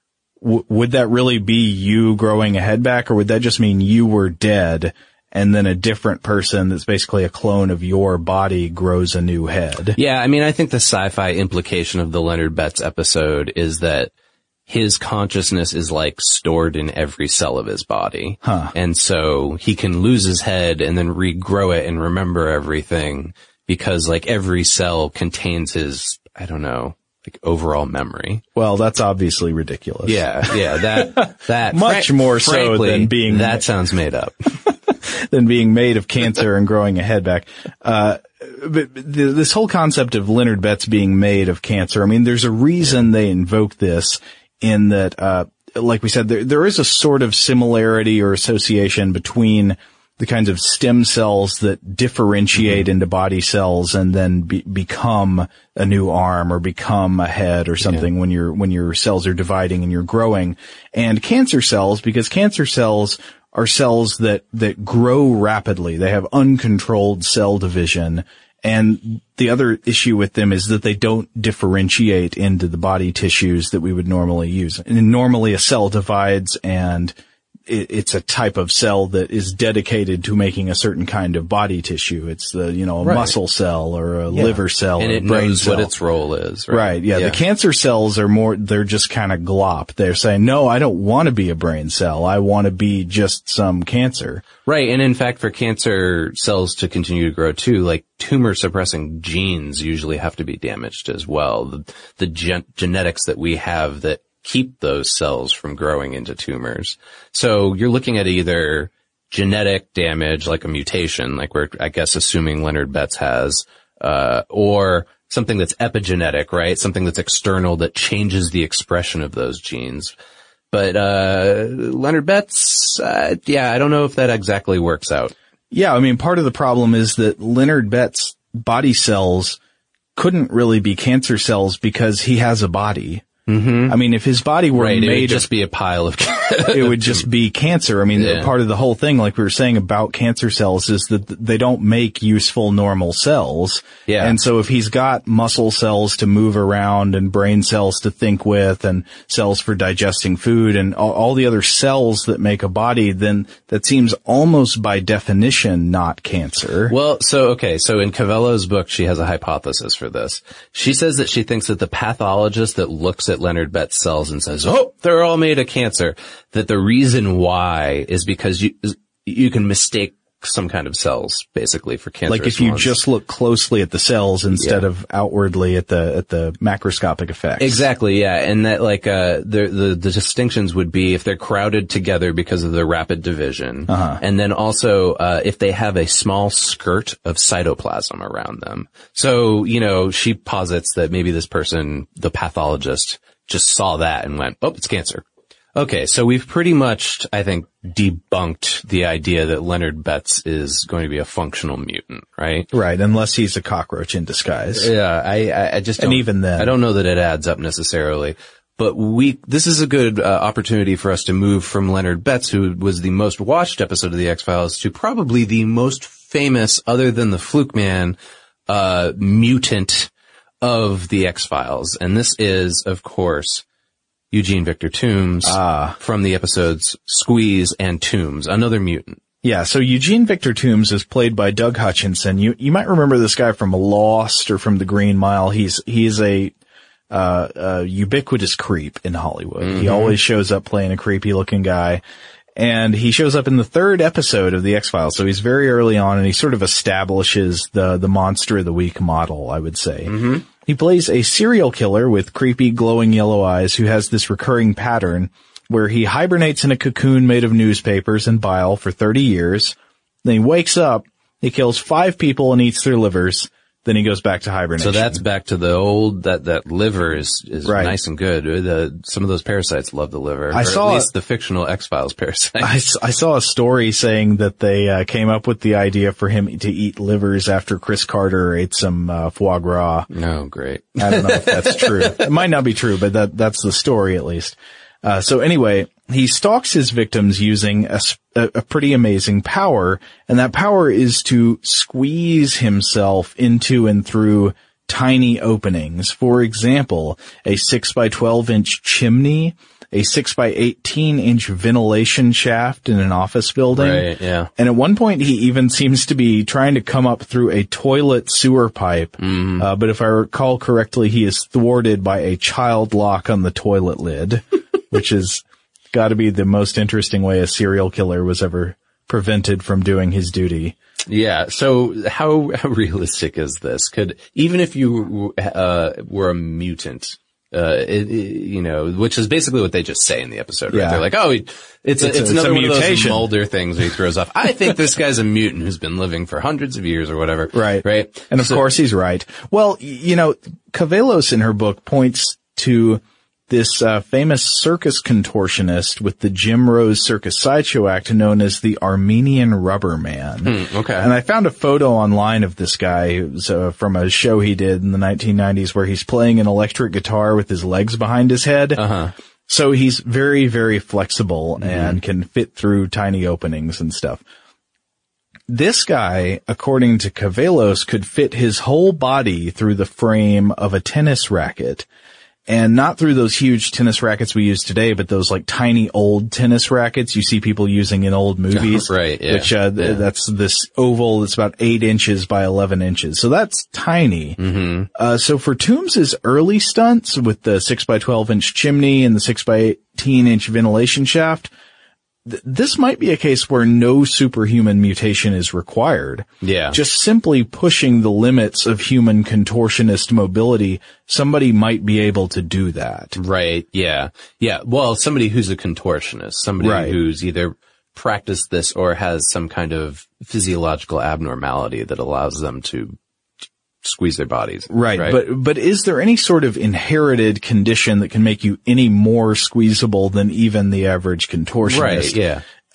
[SPEAKER 7] w- would that really be you growing a head back, or would that just mean you were dead and then a different person that's basically a clone of your body grows a new head?
[SPEAKER 6] Yeah, I mean, I think the sci-fi implication of the Leonard Betts episode is that his consciousness is like stored in every cell of his body.
[SPEAKER 7] Huh.
[SPEAKER 6] And so he can lose his head and then regrow it and remember everything because like every cell contains his, I don't know, like overall memory.
[SPEAKER 7] Well, that's obviously ridiculous.
[SPEAKER 6] Yeah, yeah, that, that.
[SPEAKER 7] Much
[SPEAKER 6] fr-
[SPEAKER 7] more so
[SPEAKER 6] frankly,
[SPEAKER 7] than being,
[SPEAKER 6] that sounds made up.
[SPEAKER 7] than being made of cancer and growing a head back. Uh, but the, this whole concept of Leonard Betts being made of cancer, I mean, there's a reason they invoke this. In that, uh, like we said, there, there is a sort of similarity or association between the kinds of stem cells that differentiate mm-hmm. into body cells and then be, become a new arm or become a head or something yeah. when your, when your cells are dividing and you're growing, and cancer cells, because cancer cells are cells that, that grow rapidly. They have uncontrolled cell division. And the other issue with them is that they don't differentiate into the body tissues that we would normally use. And normally a cell divides and it, it's a type of cell that is dedicated to making a certain kind of body tissue. It's the, you know, a
[SPEAKER 6] right.
[SPEAKER 7] muscle cell or a
[SPEAKER 6] yeah.
[SPEAKER 7] liver cell
[SPEAKER 6] and
[SPEAKER 7] or a
[SPEAKER 6] it
[SPEAKER 7] brain
[SPEAKER 6] knows
[SPEAKER 7] cell.
[SPEAKER 6] What its role is. Right.
[SPEAKER 7] Right. Yeah,
[SPEAKER 6] yeah.
[SPEAKER 7] The cancer cells are more, they're just kind of glop. They're saying, no, I don't want to be a brain cell. I want to be just some cancer.
[SPEAKER 6] Right. And in fact, for cancer cells to continue to grow too, like tumor suppressing genes usually have to be damaged as well. The, the gen- genetics that we have that keep those cells from growing into tumors. So you're looking at either genetic damage, like a mutation, like we're, I guess, assuming Leonard Betts has, uh, or something that's epigenetic, right? Something that's external that changes the expression of those genes. But, uh, Leonard Betts, uh, yeah, I don't know if that exactly works out.
[SPEAKER 7] Yeah, I mean, part of the problem is that Leonard Betts' body cells couldn't really be cancer cells because he has a body.
[SPEAKER 6] Mm-hmm.
[SPEAKER 7] I mean, if his body were
[SPEAKER 6] right,
[SPEAKER 7] made
[SPEAKER 6] it would just
[SPEAKER 7] of,
[SPEAKER 6] be a pile of
[SPEAKER 7] it would just be cancer. I mean,
[SPEAKER 6] yeah.
[SPEAKER 7] part of the whole thing, like we were saying about cancer cells, is that they don't make useful normal cells.
[SPEAKER 6] Yeah.
[SPEAKER 7] And so if he's got muscle cells to move around and brain cells to think with and cells for digesting food and all, all the other cells that make a body, then that seems almost by definition not cancer.
[SPEAKER 6] Well, so, okay, so in Covello's book, she has a hypothesis for this. She says that she thinks that the pathologist that looks at Leonard Betts' cells and says, oh, they're all made of cancer, that the reason why is because you you can mistake some kind of cells, basically, for cancer.
[SPEAKER 7] Like if you
[SPEAKER 6] ones.
[SPEAKER 7] just look closely at the cells instead
[SPEAKER 6] yeah.
[SPEAKER 7] of outwardly at the at the macroscopic effects.
[SPEAKER 6] Exactly, yeah. And that, like, uh, the, the, the distinctions would be if they're crowded together because of the rapid division.
[SPEAKER 7] Uh-huh.
[SPEAKER 6] And then also, uh, if they have a small skirt of cytoplasm around them. So, you know, she posits that maybe this person, the pathologist, just saw that and went, oh, it's cancer. Okay, so we've pretty much, I think, debunked the idea that Leonard Betts is going to be a functional mutant, right?
[SPEAKER 7] Right, unless he's a cockroach in disguise.
[SPEAKER 6] Yeah, I, I just don't,
[SPEAKER 7] and even then,
[SPEAKER 6] I don't know that it adds up necessarily. But we, this is a good uh, opportunity for us to move from Leonard Betts, who was the most watched episode of the X-Files, to probably the most famous, other than the Fluke Man, uh, mutant of the X-Files. And this is, of course, Eugene Victor Toombs
[SPEAKER 7] ah.
[SPEAKER 6] from the episodes Squeeze and Toombs, another mutant.
[SPEAKER 7] Yeah, so Eugene Victor Toombs is played by Doug Hutchinson. You you might remember this guy from Lost or from The Green Mile. He's he's a uh, a ubiquitous creep in Hollywood. Mm-hmm. He always shows up playing a creepy looking guy. And he shows up in the third episode of the X-Files, so he's very early on, and he sort of establishes the the monster of the week model, I would say.
[SPEAKER 6] Mm-hmm.
[SPEAKER 7] He plays a serial killer with creepy glowing yellow eyes who has this recurring pattern where he hibernates in a cocoon made of newspapers and bile for thirty years. Then he wakes up, he kills five people and eats their livers. Then he goes back to hibernation.
[SPEAKER 6] So that's back to the old, that, that liver is, is
[SPEAKER 7] right.
[SPEAKER 6] nice and good. The, some of those parasites love the liver.
[SPEAKER 7] I
[SPEAKER 6] or
[SPEAKER 7] saw
[SPEAKER 6] at least the fictional X-Files parasites.
[SPEAKER 7] I, I saw a story saying that they uh, came up with the idea for him to eat livers after Chris Carter ate some uh, foie gras.
[SPEAKER 6] Oh, great.
[SPEAKER 7] I don't know if that's true. It might not be true, but that that's the story at least. Uh, so anyway, he stalks his victims using a, a pretty amazing power, and that power is to squeeze himself into and through tiny openings. For example, a six by twelve inch chimney, a six by eighteen inch ventilation shaft in an office building.
[SPEAKER 6] Right, yeah.
[SPEAKER 7] And at one point he even seems to be trying to come up through a toilet sewer pipe. Mm. Uh, but if I recall correctly, he is thwarted by a child lock on the toilet lid, which is got to be the most interesting way a serial killer was ever prevented from doing his duty.
[SPEAKER 6] Yeah. So how, how realistic is this? Could, even if you, uh, were a mutant, uh, it, it, you know, which is basically what they just say in the episode, right?
[SPEAKER 7] Yeah.
[SPEAKER 6] They're like, oh, it's,
[SPEAKER 7] It's
[SPEAKER 6] a,
[SPEAKER 7] a-
[SPEAKER 6] it's,
[SPEAKER 7] it's
[SPEAKER 6] another
[SPEAKER 7] a
[SPEAKER 6] one
[SPEAKER 7] mutation.
[SPEAKER 6] of those Mulder things he throws off. I think this guy's a mutant who's been living for hundreds of years or whatever.
[SPEAKER 7] Right.
[SPEAKER 6] Right.
[SPEAKER 7] And of
[SPEAKER 6] So-
[SPEAKER 7] course he's right. Well, y- you know, Cavelos in her book points to this uh, famous circus contortionist with the Jim Rose Circus Sideshow Act known as the Armenian Rubber Man.
[SPEAKER 6] Hmm, okay.
[SPEAKER 7] And I found a photo online of this guy. It was, uh, from a show he did in the nineteen nineties where he's playing an electric guitar with his legs behind his head.
[SPEAKER 6] Uh-huh.
[SPEAKER 7] So he's very, very flexible mm-hmm. and can fit through tiny openings and stuff. This guy, according to Cavelos, could fit his whole body through the frame of a tennis racket. And not through those huge tennis rackets we use today, but those like tiny old tennis rackets you see people using in old movies.
[SPEAKER 6] Right, yeah.
[SPEAKER 7] Which, uh,
[SPEAKER 6] yeah.
[SPEAKER 7] that's this oval that's about eight inches by eleven inches. So that's tiny.
[SPEAKER 6] Mm-hmm.
[SPEAKER 7] Uh, so for Toombs's early stunts with the six by twelve inch chimney and the six by eighteen inch ventilation shaft, th- this might be a case where no superhuman mutation is required.
[SPEAKER 6] Yeah.
[SPEAKER 7] Just simply pushing the limits of human contortionist mobility, somebody might be able to do that.
[SPEAKER 6] Right. Yeah. Yeah. Well, somebody who's a contortionist, somebody
[SPEAKER 7] Right.
[SPEAKER 6] who's either practiced this or has some kind of physiological abnormality that allows them to squeeze their bodies.
[SPEAKER 7] Right.
[SPEAKER 6] Right.
[SPEAKER 7] But, but is there any sort of inherited condition that can make you any more squeezable than even the average contortionist?
[SPEAKER 6] Right. Yeah.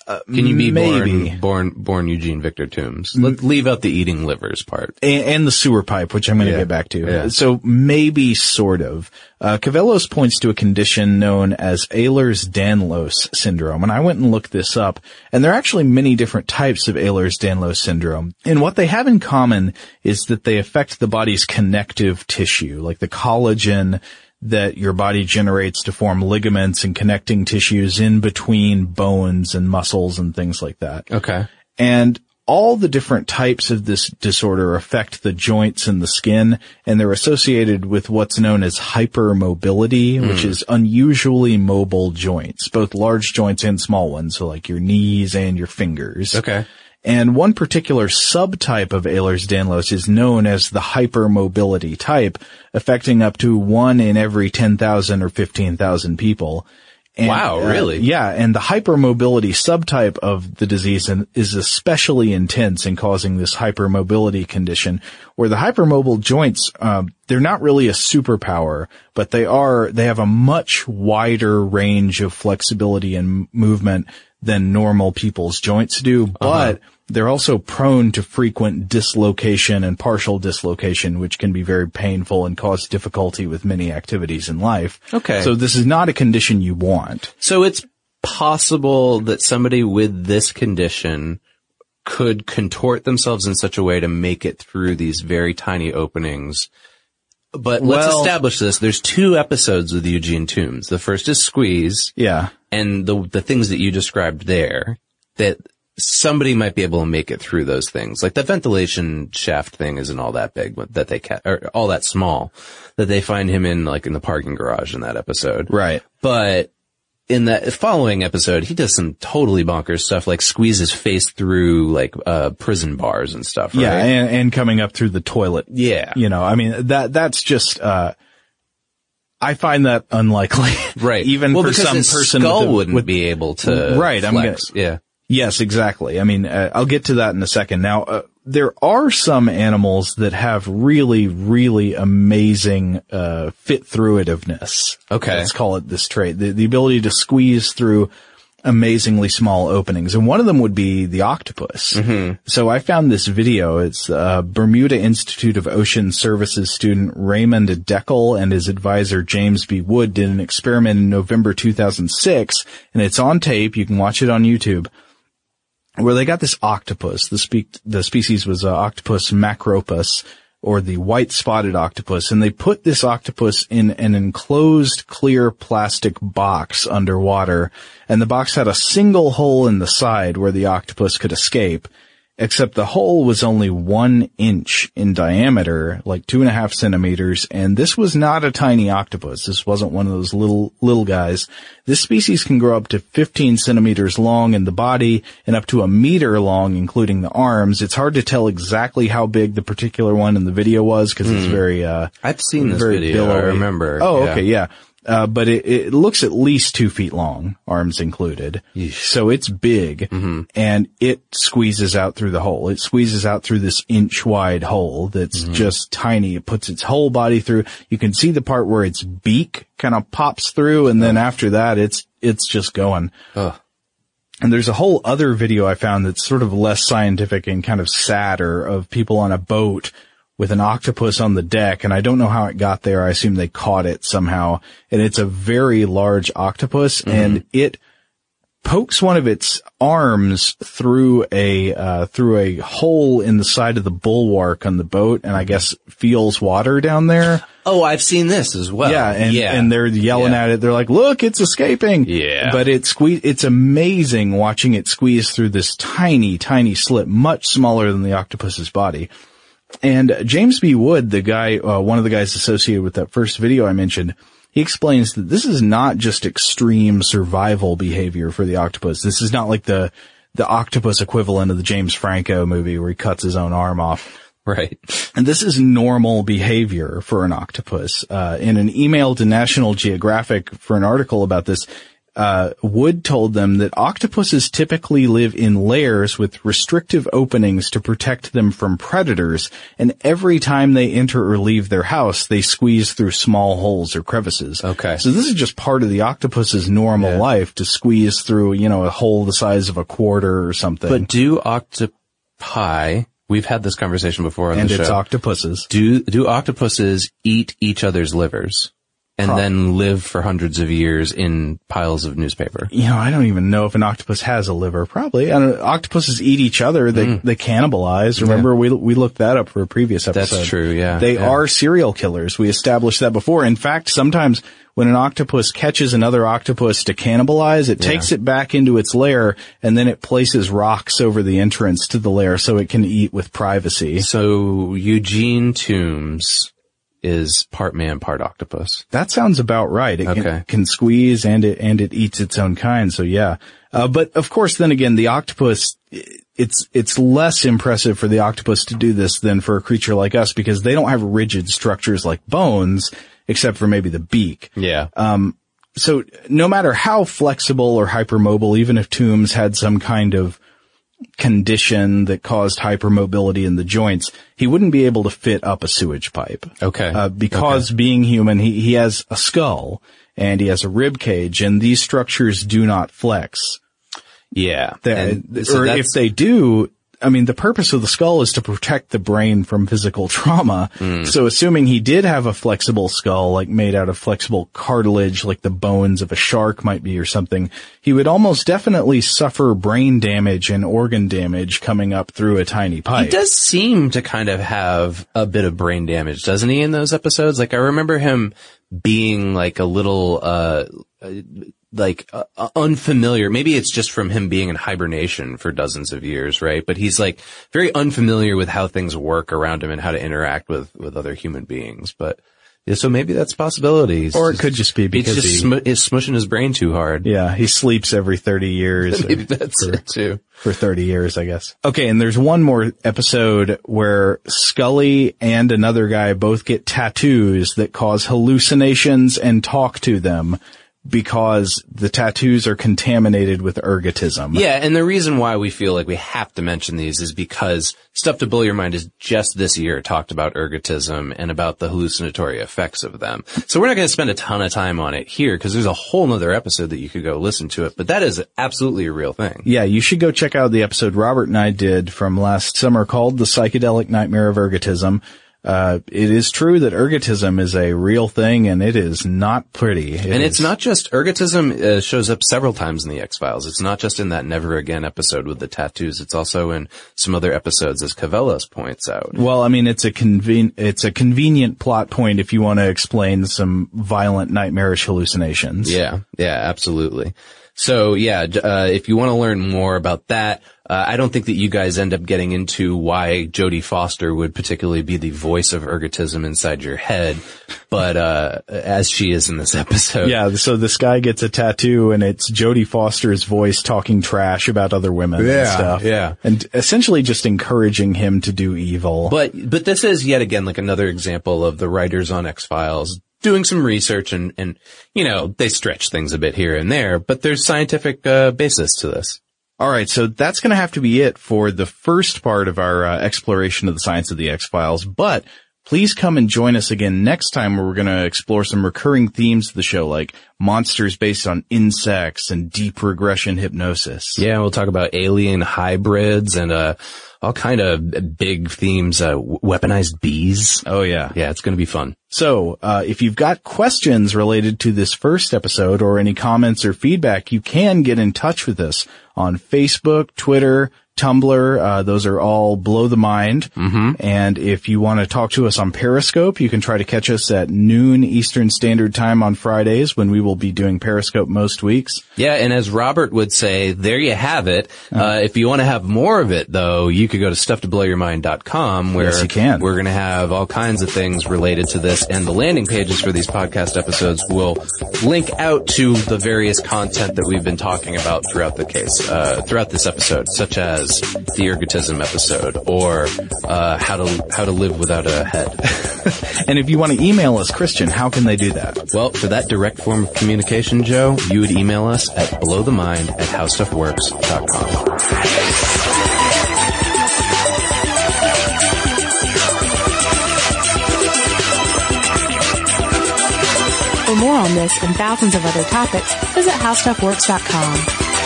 [SPEAKER 6] Can you be
[SPEAKER 7] maybe.
[SPEAKER 6] born, born, born Eugene Victor Toombs? Let's leave out the eating livers part.
[SPEAKER 7] And, and the sewer pipe, which I'm going to
[SPEAKER 6] Yeah.
[SPEAKER 7] get back to.
[SPEAKER 6] Yeah.
[SPEAKER 7] So maybe sort of. Uh, Cavellos points to a condition known as Ehlers-Danlos syndrome. And I went and looked this up. And there are actually many different types of Ehlers-Danlos syndrome. And what they have in common is that they affect the body's connective tissue, like the collagen that your body generates to form ligaments and connecting tissues in between bones and muscles and things like that.
[SPEAKER 6] Okay.
[SPEAKER 7] And all the different types of this disorder affect the joints and the skin, and they're associated with what's known as hypermobility, which is unusually mobile joints, both large joints and small ones, so like your knees and your fingers.
[SPEAKER 6] Okay.
[SPEAKER 7] And one particular subtype of Ehlers-Danlos is known as the hypermobility type, affecting up to one in every ten thousand or fifteen thousand people. And,
[SPEAKER 6] Wow,
[SPEAKER 7] uh,
[SPEAKER 6] really?
[SPEAKER 7] yeah, and the hypermobility subtype of the disease is especially intense in causing this hypermobility condition, where the hypermobile joints, um, they're not really a superpower, but they are, they have a much wider range of flexibility and movement than normal people's joints do, but uh-huh. they're also prone to frequent dislocation and partial dislocation, which can be very painful and cause difficulty with many activities in life.
[SPEAKER 6] Okay.
[SPEAKER 7] So this is not a condition you want.
[SPEAKER 6] So it's possible that somebody with this condition could contort themselves in such a way to make it through these very tiny openings. But let's
[SPEAKER 7] Well-
[SPEAKER 6] establish this. There's two episodes with Eugene Toombs. The first is Squeeze.
[SPEAKER 7] Yeah.
[SPEAKER 6] And the the things that you described there, that somebody might be able to make it through those things. Like the ventilation shaft thing isn't all that big, but that they ca- or all that small, that they find him in like in the parking garage in that episode.
[SPEAKER 7] Right.
[SPEAKER 6] But in that following episode, he does some totally bonkers stuff, like squeeze his face through like uh prison bars and stuff. Right?
[SPEAKER 7] Yeah, and, and coming up through the toilet.
[SPEAKER 6] Yeah.
[SPEAKER 7] You know, I mean, that, that's just, uh, I find that unlikely.
[SPEAKER 6] Right.
[SPEAKER 7] Even
[SPEAKER 6] well,
[SPEAKER 7] for
[SPEAKER 6] because
[SPEAKER 7] some
[SPEAKER 6] his
[SPEAKER 7] person
[SPEAKER 6] skull
[SPEAKER 7] with a,
[SPEAKER 6] wouldn't
[SPEAKER 7] with,
[SPEAKER 6] be able to
[SPEAKER 7] Right, I'm
[SPEAKER 6] flex.
[SPEAKER 7] gonna-
[SPEAKER 6] yeah.
[SPEAKER 7] Yes, exactly. I mean, uh, I'll get to that in a second. Now, uh, there are some animals that have really, really amazing, uh, fit-through-itiveness.
[SPEAKER 6] Okay.
[SPEAKER 7] Let's call it this trait. The, the ability to squeeze through amazingly small openings. And one of them would be the octopus. Mm-hmm. So I found this video. It's uh Bermuda Institute of Ocean Services student Raymond Deckel and his advisor James B. Wood did an experiment in November two thousand six, and it's on tape. You can watch it on YouTube, where they got this octopus. The, spe- the species was uh, Octopus macropus, or the white-spotted octopus, and they put this octopus in an enclosed clear plastic box underwater, and the box had a single hole in the side where the octopus could escape, except the hole was only one inch in diameter, like two and a half centimeters, and this was not a tiny octopus. This wasn't one of those little, little guys. This species can grow up to fifteen centimeters long in the body and up to a meter long, including the arms. It's hard to tell exactly how big the particular one in the video was, because it's very, uh,
[SPEAKER 6] I've seen this
[SPEAKER 7] very
[SPEAKER 6] video. I
[SPEAKER 7] billowy.
[SPEAKER 6] remember.
[SPEAKER 7] Oh,
[SPEAKER 6] Yeah.
[SPEAKER 7] okay, yeah. Uh, but it, it looks at least two feet long, arms included.
[SPEAKER 6] Yeesh.
[SPEAKER 7] So it's big,
[SPEAKER 6] Mm-hmm.
[SPEAKER 7] and it squeezes out through the hole. It squeezes out through this inch wide hole that's
[SPEAKER 6] Mm-hmm.
[SPEAKER 7] just tiny. It puts its whole body through. You can see the part where its beak kind of pops through, and then after that, it's, it's just going.
[SPEAKER 6] Ugh.
[SPEAKER 7] And there's a whole other video I found that's sort of less scientific and kind of sadder, of people on a boat with an octopus on the deck, and I don't know how it got there. I assume they caught it somehow. And it's a very large octopus,
[SPEAKER 6] Mm-hmm.
[SPEAKER 7] and it pokes one of its arms through a, uh, through a hole in the side of the bulwark on the boat, and I guess feels water down there.
[SPEAKER 6] Oh, I've seen this as well.
[SPEAKER 7] Yeah, and,
[SPEAKER 6] yeah.
[SPEAKER 7] and they're yelling
[SPEAKER 6] Yeah.
[SPEAKER 7] at it. They're like, look, it's escaping.
[SPEAKER 6] Yeah.
[SPEAKER 7] But it squeeze, it's amazing watching it squeeze through this tiny, tiny slit, much smaller than the octopus's body. And James B. Wood, the guy, uh, one of the guys associated with that first video I mentioned, he explains that this is not just extreme survival behavior for the octopus. This is not like the, the octopus equivalent of the James Franco movie where he cuts his own arm off.
[SPEAKER 6] Right.
[SPEAKER 7] And this is normal behavior for an octopus. Uh, in an email to National Geographic for an article about this, uh, Wood told them that octopuses typically live in layers with restrictive openings to protect them from predators, and every time they enter or leave their house, they squeeze through small holes or crevices.
[SPEAKER 6] Okay.
[SPEAKER 7] So this is just part of the octopus's normal
[SPEAKER 6] Yeah.
[SPEAKER 7] life, to squeeze through, you know, a hole the size of a quarter or something.
[SPEAKER 6] But do octopi, we've had this conversation before on
[SPEAKER 7] and
[SPEAKER 6] the show.
[SPEAKER 7] it's octopuses.
[SPEAKER 6] Do, do octopuses eat each other's livers and
[SPEAKER 7] Pro-
[SPEAKER 6] then live for hundreds of years in piles of newspaper?
[SPEAKER 7] You know, I don't even know if an octopus has a liver. Probably. I don't, octopuses eat each other. They
[SPEAKER 6] Mm.
[SPEAKER 7] they cannibalize. Remember, we we looked that up for a previous episode.
[SPEAKER 6] That's true, yeah.
[SPEAKER 7] They
[SPEAKER 6] yeah.
[SPEAKER 7] are serial killers. We established that before. In fact, sometimes when an octopus catches another octopus to cannibalize, it
[SPEAKER 6] Yeah.
[SPEAKER 7] takes it back into its lair, and then it places rocks over the entrance to the lair so it can eat with privacy.
[SPEAKER 6] So Eugene Toombs is part man, part octopus.
[SPEAKER 7] That sounds about right. It
[SPEAKER 6] Okay.
[SPEAKER 7] can, can squeeze and it, and it eats its own kind. So yeah. Uh, but of course, then again, the octopus, it's, it's less impressive for the octopus to do this than for a creature like us, because they don't have rigid structures like bones, except for maybe the beak.
[SPEAKER 6] Yeah.
[SPEAKER 7] Um, so no matter how flexible or hypermobile, even if Toombs had some kind of condition that caused hypermobility in the joints, he wouldn't be able to fit up a sewage pipe.
[SPEAKER 6] Okay.
[SPEAKER 7] Uh, because being human, he, he has a skull and he has a rib cage, and these structures do not flex.
[SPEAKER 6] Yeah.
[SPEAKER 7] They,
[SPEAKER 6] And so
[SPEAKER 7] or
[SPEAKER 6] that's-
[SPEAKER 7] if they do, I mean, the purpose of the skull is to protect the brain from physical trauma.
[SPEAKER 6] Mm.
[SPEAKER 7] So assuming he did have a flexible skull, like made out of flexible cartilage, like the bones of a shark might be or something, he would almost definitely suffer brain damage and organ damage coming up through a tiny pipe.
[SPEAKER 6] He does seem to kind of have a bit of brain damage, doesn't he, in those episodes? Like, I remember him being like a little, uh, uh like uh, unfamiliar. Maybe it's just from him being in hibernation for dozens of years, right? But he's like very unfamiliar with how things work around him and how to interact with, with other human beings. But yeah, so maybe that's a possibility. He's
[SPEAKER 7] Or it
[SPEAKER 6] just-
[SPEAKER 7] could just be because
[SPEAKER 6] he's just
[SPEAKER 7] he-
[SPEAKER 6] smu- he's smushing his brain too hard.
[SPEAKER 7] Yeah, he sleeps every thirty years.
[SPEAKER 6] Maybe that's
[SPEAKER 7] for,
[SPEAKER 6] it too.
[SPEAKER 7] For thirty years, I guess. Okay, and there's one more episode where Scully and another guy both get tattoos that cause hallucinations and talk to them because the tattoos are contaminated with ergotism.
[SPEAKER 6] Yeah, and the reason why we feel like we have to mention these is because Stuff to Blow Your Mind is just this year talked about ergotism and about the hallucinatory effects of them. So we're not going to spend a ton of time on it here because there's a whole nother episode that you could go listen to it, but that is absolutely a real thing.
[SPEAKER 7] Yeah, you should go check out the episode Robert and I did from last summer called The Psychedelic Nightmare of Ergotism. Uh, it is true that ergotism is a real thing, and it is not pretty. It
[SPEAKER 6] and it's
[SPEAKER 7] is-
[SPEAKER 6] not just ergotism uh, shows up several times in the X-Files. It's not just in that Never Again episode with the tattoos. It's also in some other episodes, as Cavellos points out.
[SPEAKER 7] Well, I mean, it's a conven- it's a convenient plot point if you want to explain some violent, nightmarish hallucinations.
[SPEAKER 6] Yeah, yeah, absolutely. So yeah, uh, if you want to learn more about that, uh, I don't think that you guys end up getting into why Jodie Foster would particularly be the voice of ergotism inside your head, but, uh, as she is in this episode.
[SPEAKER 7] Yeah, so this guy gets a tattoo and it's Jodie Foster's voice talking trash about other women and
[SPEAKER 6] Yeah,
[SPEAKER 7] stuff.
[SPEAKER 6] yeah.
[SPEAKER 7] And essentially just encouraging him to do evil.
[SPEAKER 6] But, but this is yet again like another example of the writers on X-Files doing some research and, and, you know, they stretch things a bit here and there, but there's scientific, uh, basis to this.
[SPEAKER 7] All right, so that's going to have to be it for the first part of our uh, exploration of the science of the X-Files, but please come and join us again next time where we're going to explore some recurring themes of the show, like monsters based on insects and deep regression hypnosis.
[SPEAKER 6] Yeah, we'll talk about alien hybrids and, uh, all kind of big themes, uh, weaponized bees.
[SPEAKER 7] Oh, yeah.
[SPEAKER 6] Yeah, it's going to be fun.
[SPEAKER 7] So, uh, if you've got questions related to this first episode or any comments or feedback, you can get in touch with us on Facebook, Twitter, Tumblr. Uh, those are all Blow the Mind. Mm-hmm. And if you want to talk to us on Periscope, you can try to catch us at noon Eastern Standard Time on Fridays when we will be doing Periscope most weeks.
[SPEAKER 6] Yeah, and as Robert would say, there you have it. Uh, if you want to have more of it, though, you could go to stuff to blow your mind dot com where
[SPEAKER 7] Yes, you can.
[SPEAKER 6] we're going to have all kinds of things related to this, and the landing pages for these podcast episodes will link out to the various content that we've been talking about throughout the case, uh, throughout this episode, such as the ergotism episode or uh, how to how to live without a head.
[SPEAKER 7] And if you want to email us, Christian, how can they do that?
[SPEAKER 6] Well, for that direct form of communication, Joe, you would email us at blowthemind at howstuffworks dot com.
[SPEAKER 5] For more on this and thousands of other topics, visit how stuff works dot com.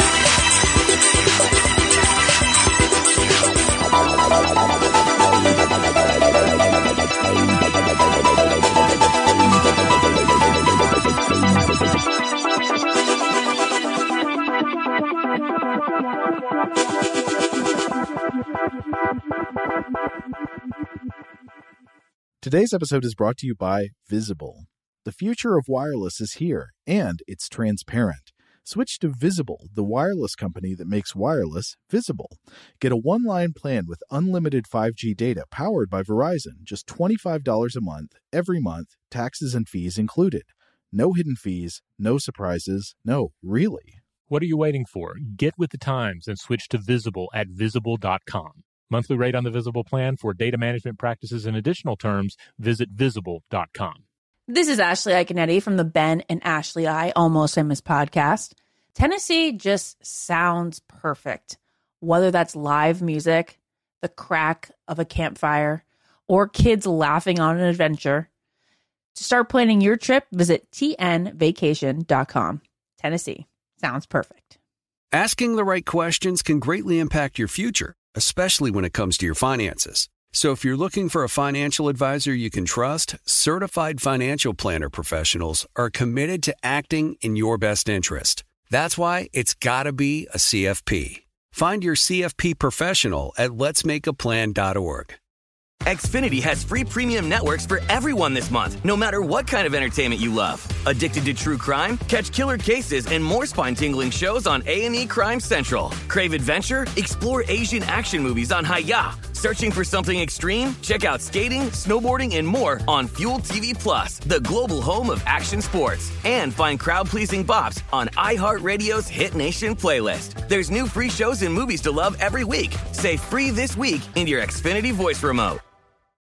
[SPEAKER 1] Today's episode is brought to you by Visible. The future of wireless is here, and it's transparent. Switch to Visible, the wireless company that makes wireless visible. Get a one-line plan with unlimited five G data powered by Verizon, just twenty-five dollars a month, every month, taxes and fees included. No hidden fees, no surprises, no, really.
[SPEAKER 2] What are you waiting for? Get with the times and switch to Visible at visible dot com. Monthly rate on the Visible plan for data management practices and additional terms, visit visible dot com.
[SPEAKER 8] This is Ashley Iconetti from the Ben and Ashley I Almost Famous podcast. Tennessee just sounds perfect. Whether that's live music, the crack of a campfire, or kids laughing on an adventure. To start planning your trip, visit T N vacation dot com. Tennessee sounds perfect.
[SPEAKER 9] Asking the right questions can greatly impact your future, especially when it comes to your finances. So if you're looking for a financial advisor you can trust, certified financial planner professionals are committed to acting in your best interest. That's why it's got to be a C F P. Find your C F P professional at lets make a plan dot org.
[SPEAKER 10] Xfinity has free premium networks for everyone this month, no matter what kind of entertainment you love. Addicted to true crime? Catch killer cases and more spine-tingling shows on A and E Crime Central. Crave adventure? Explore Asian action movies on Hi-Ya. Searching for something extreme? Check out skating, snowboarding, and more on Fuel T V Plus, the global home of action sports. And find crowd-pleasing bops on iHeartRadio's Hit Nation playlist. There's new free shows and movies to love every week. Say free this week in your Xfinity voice remote.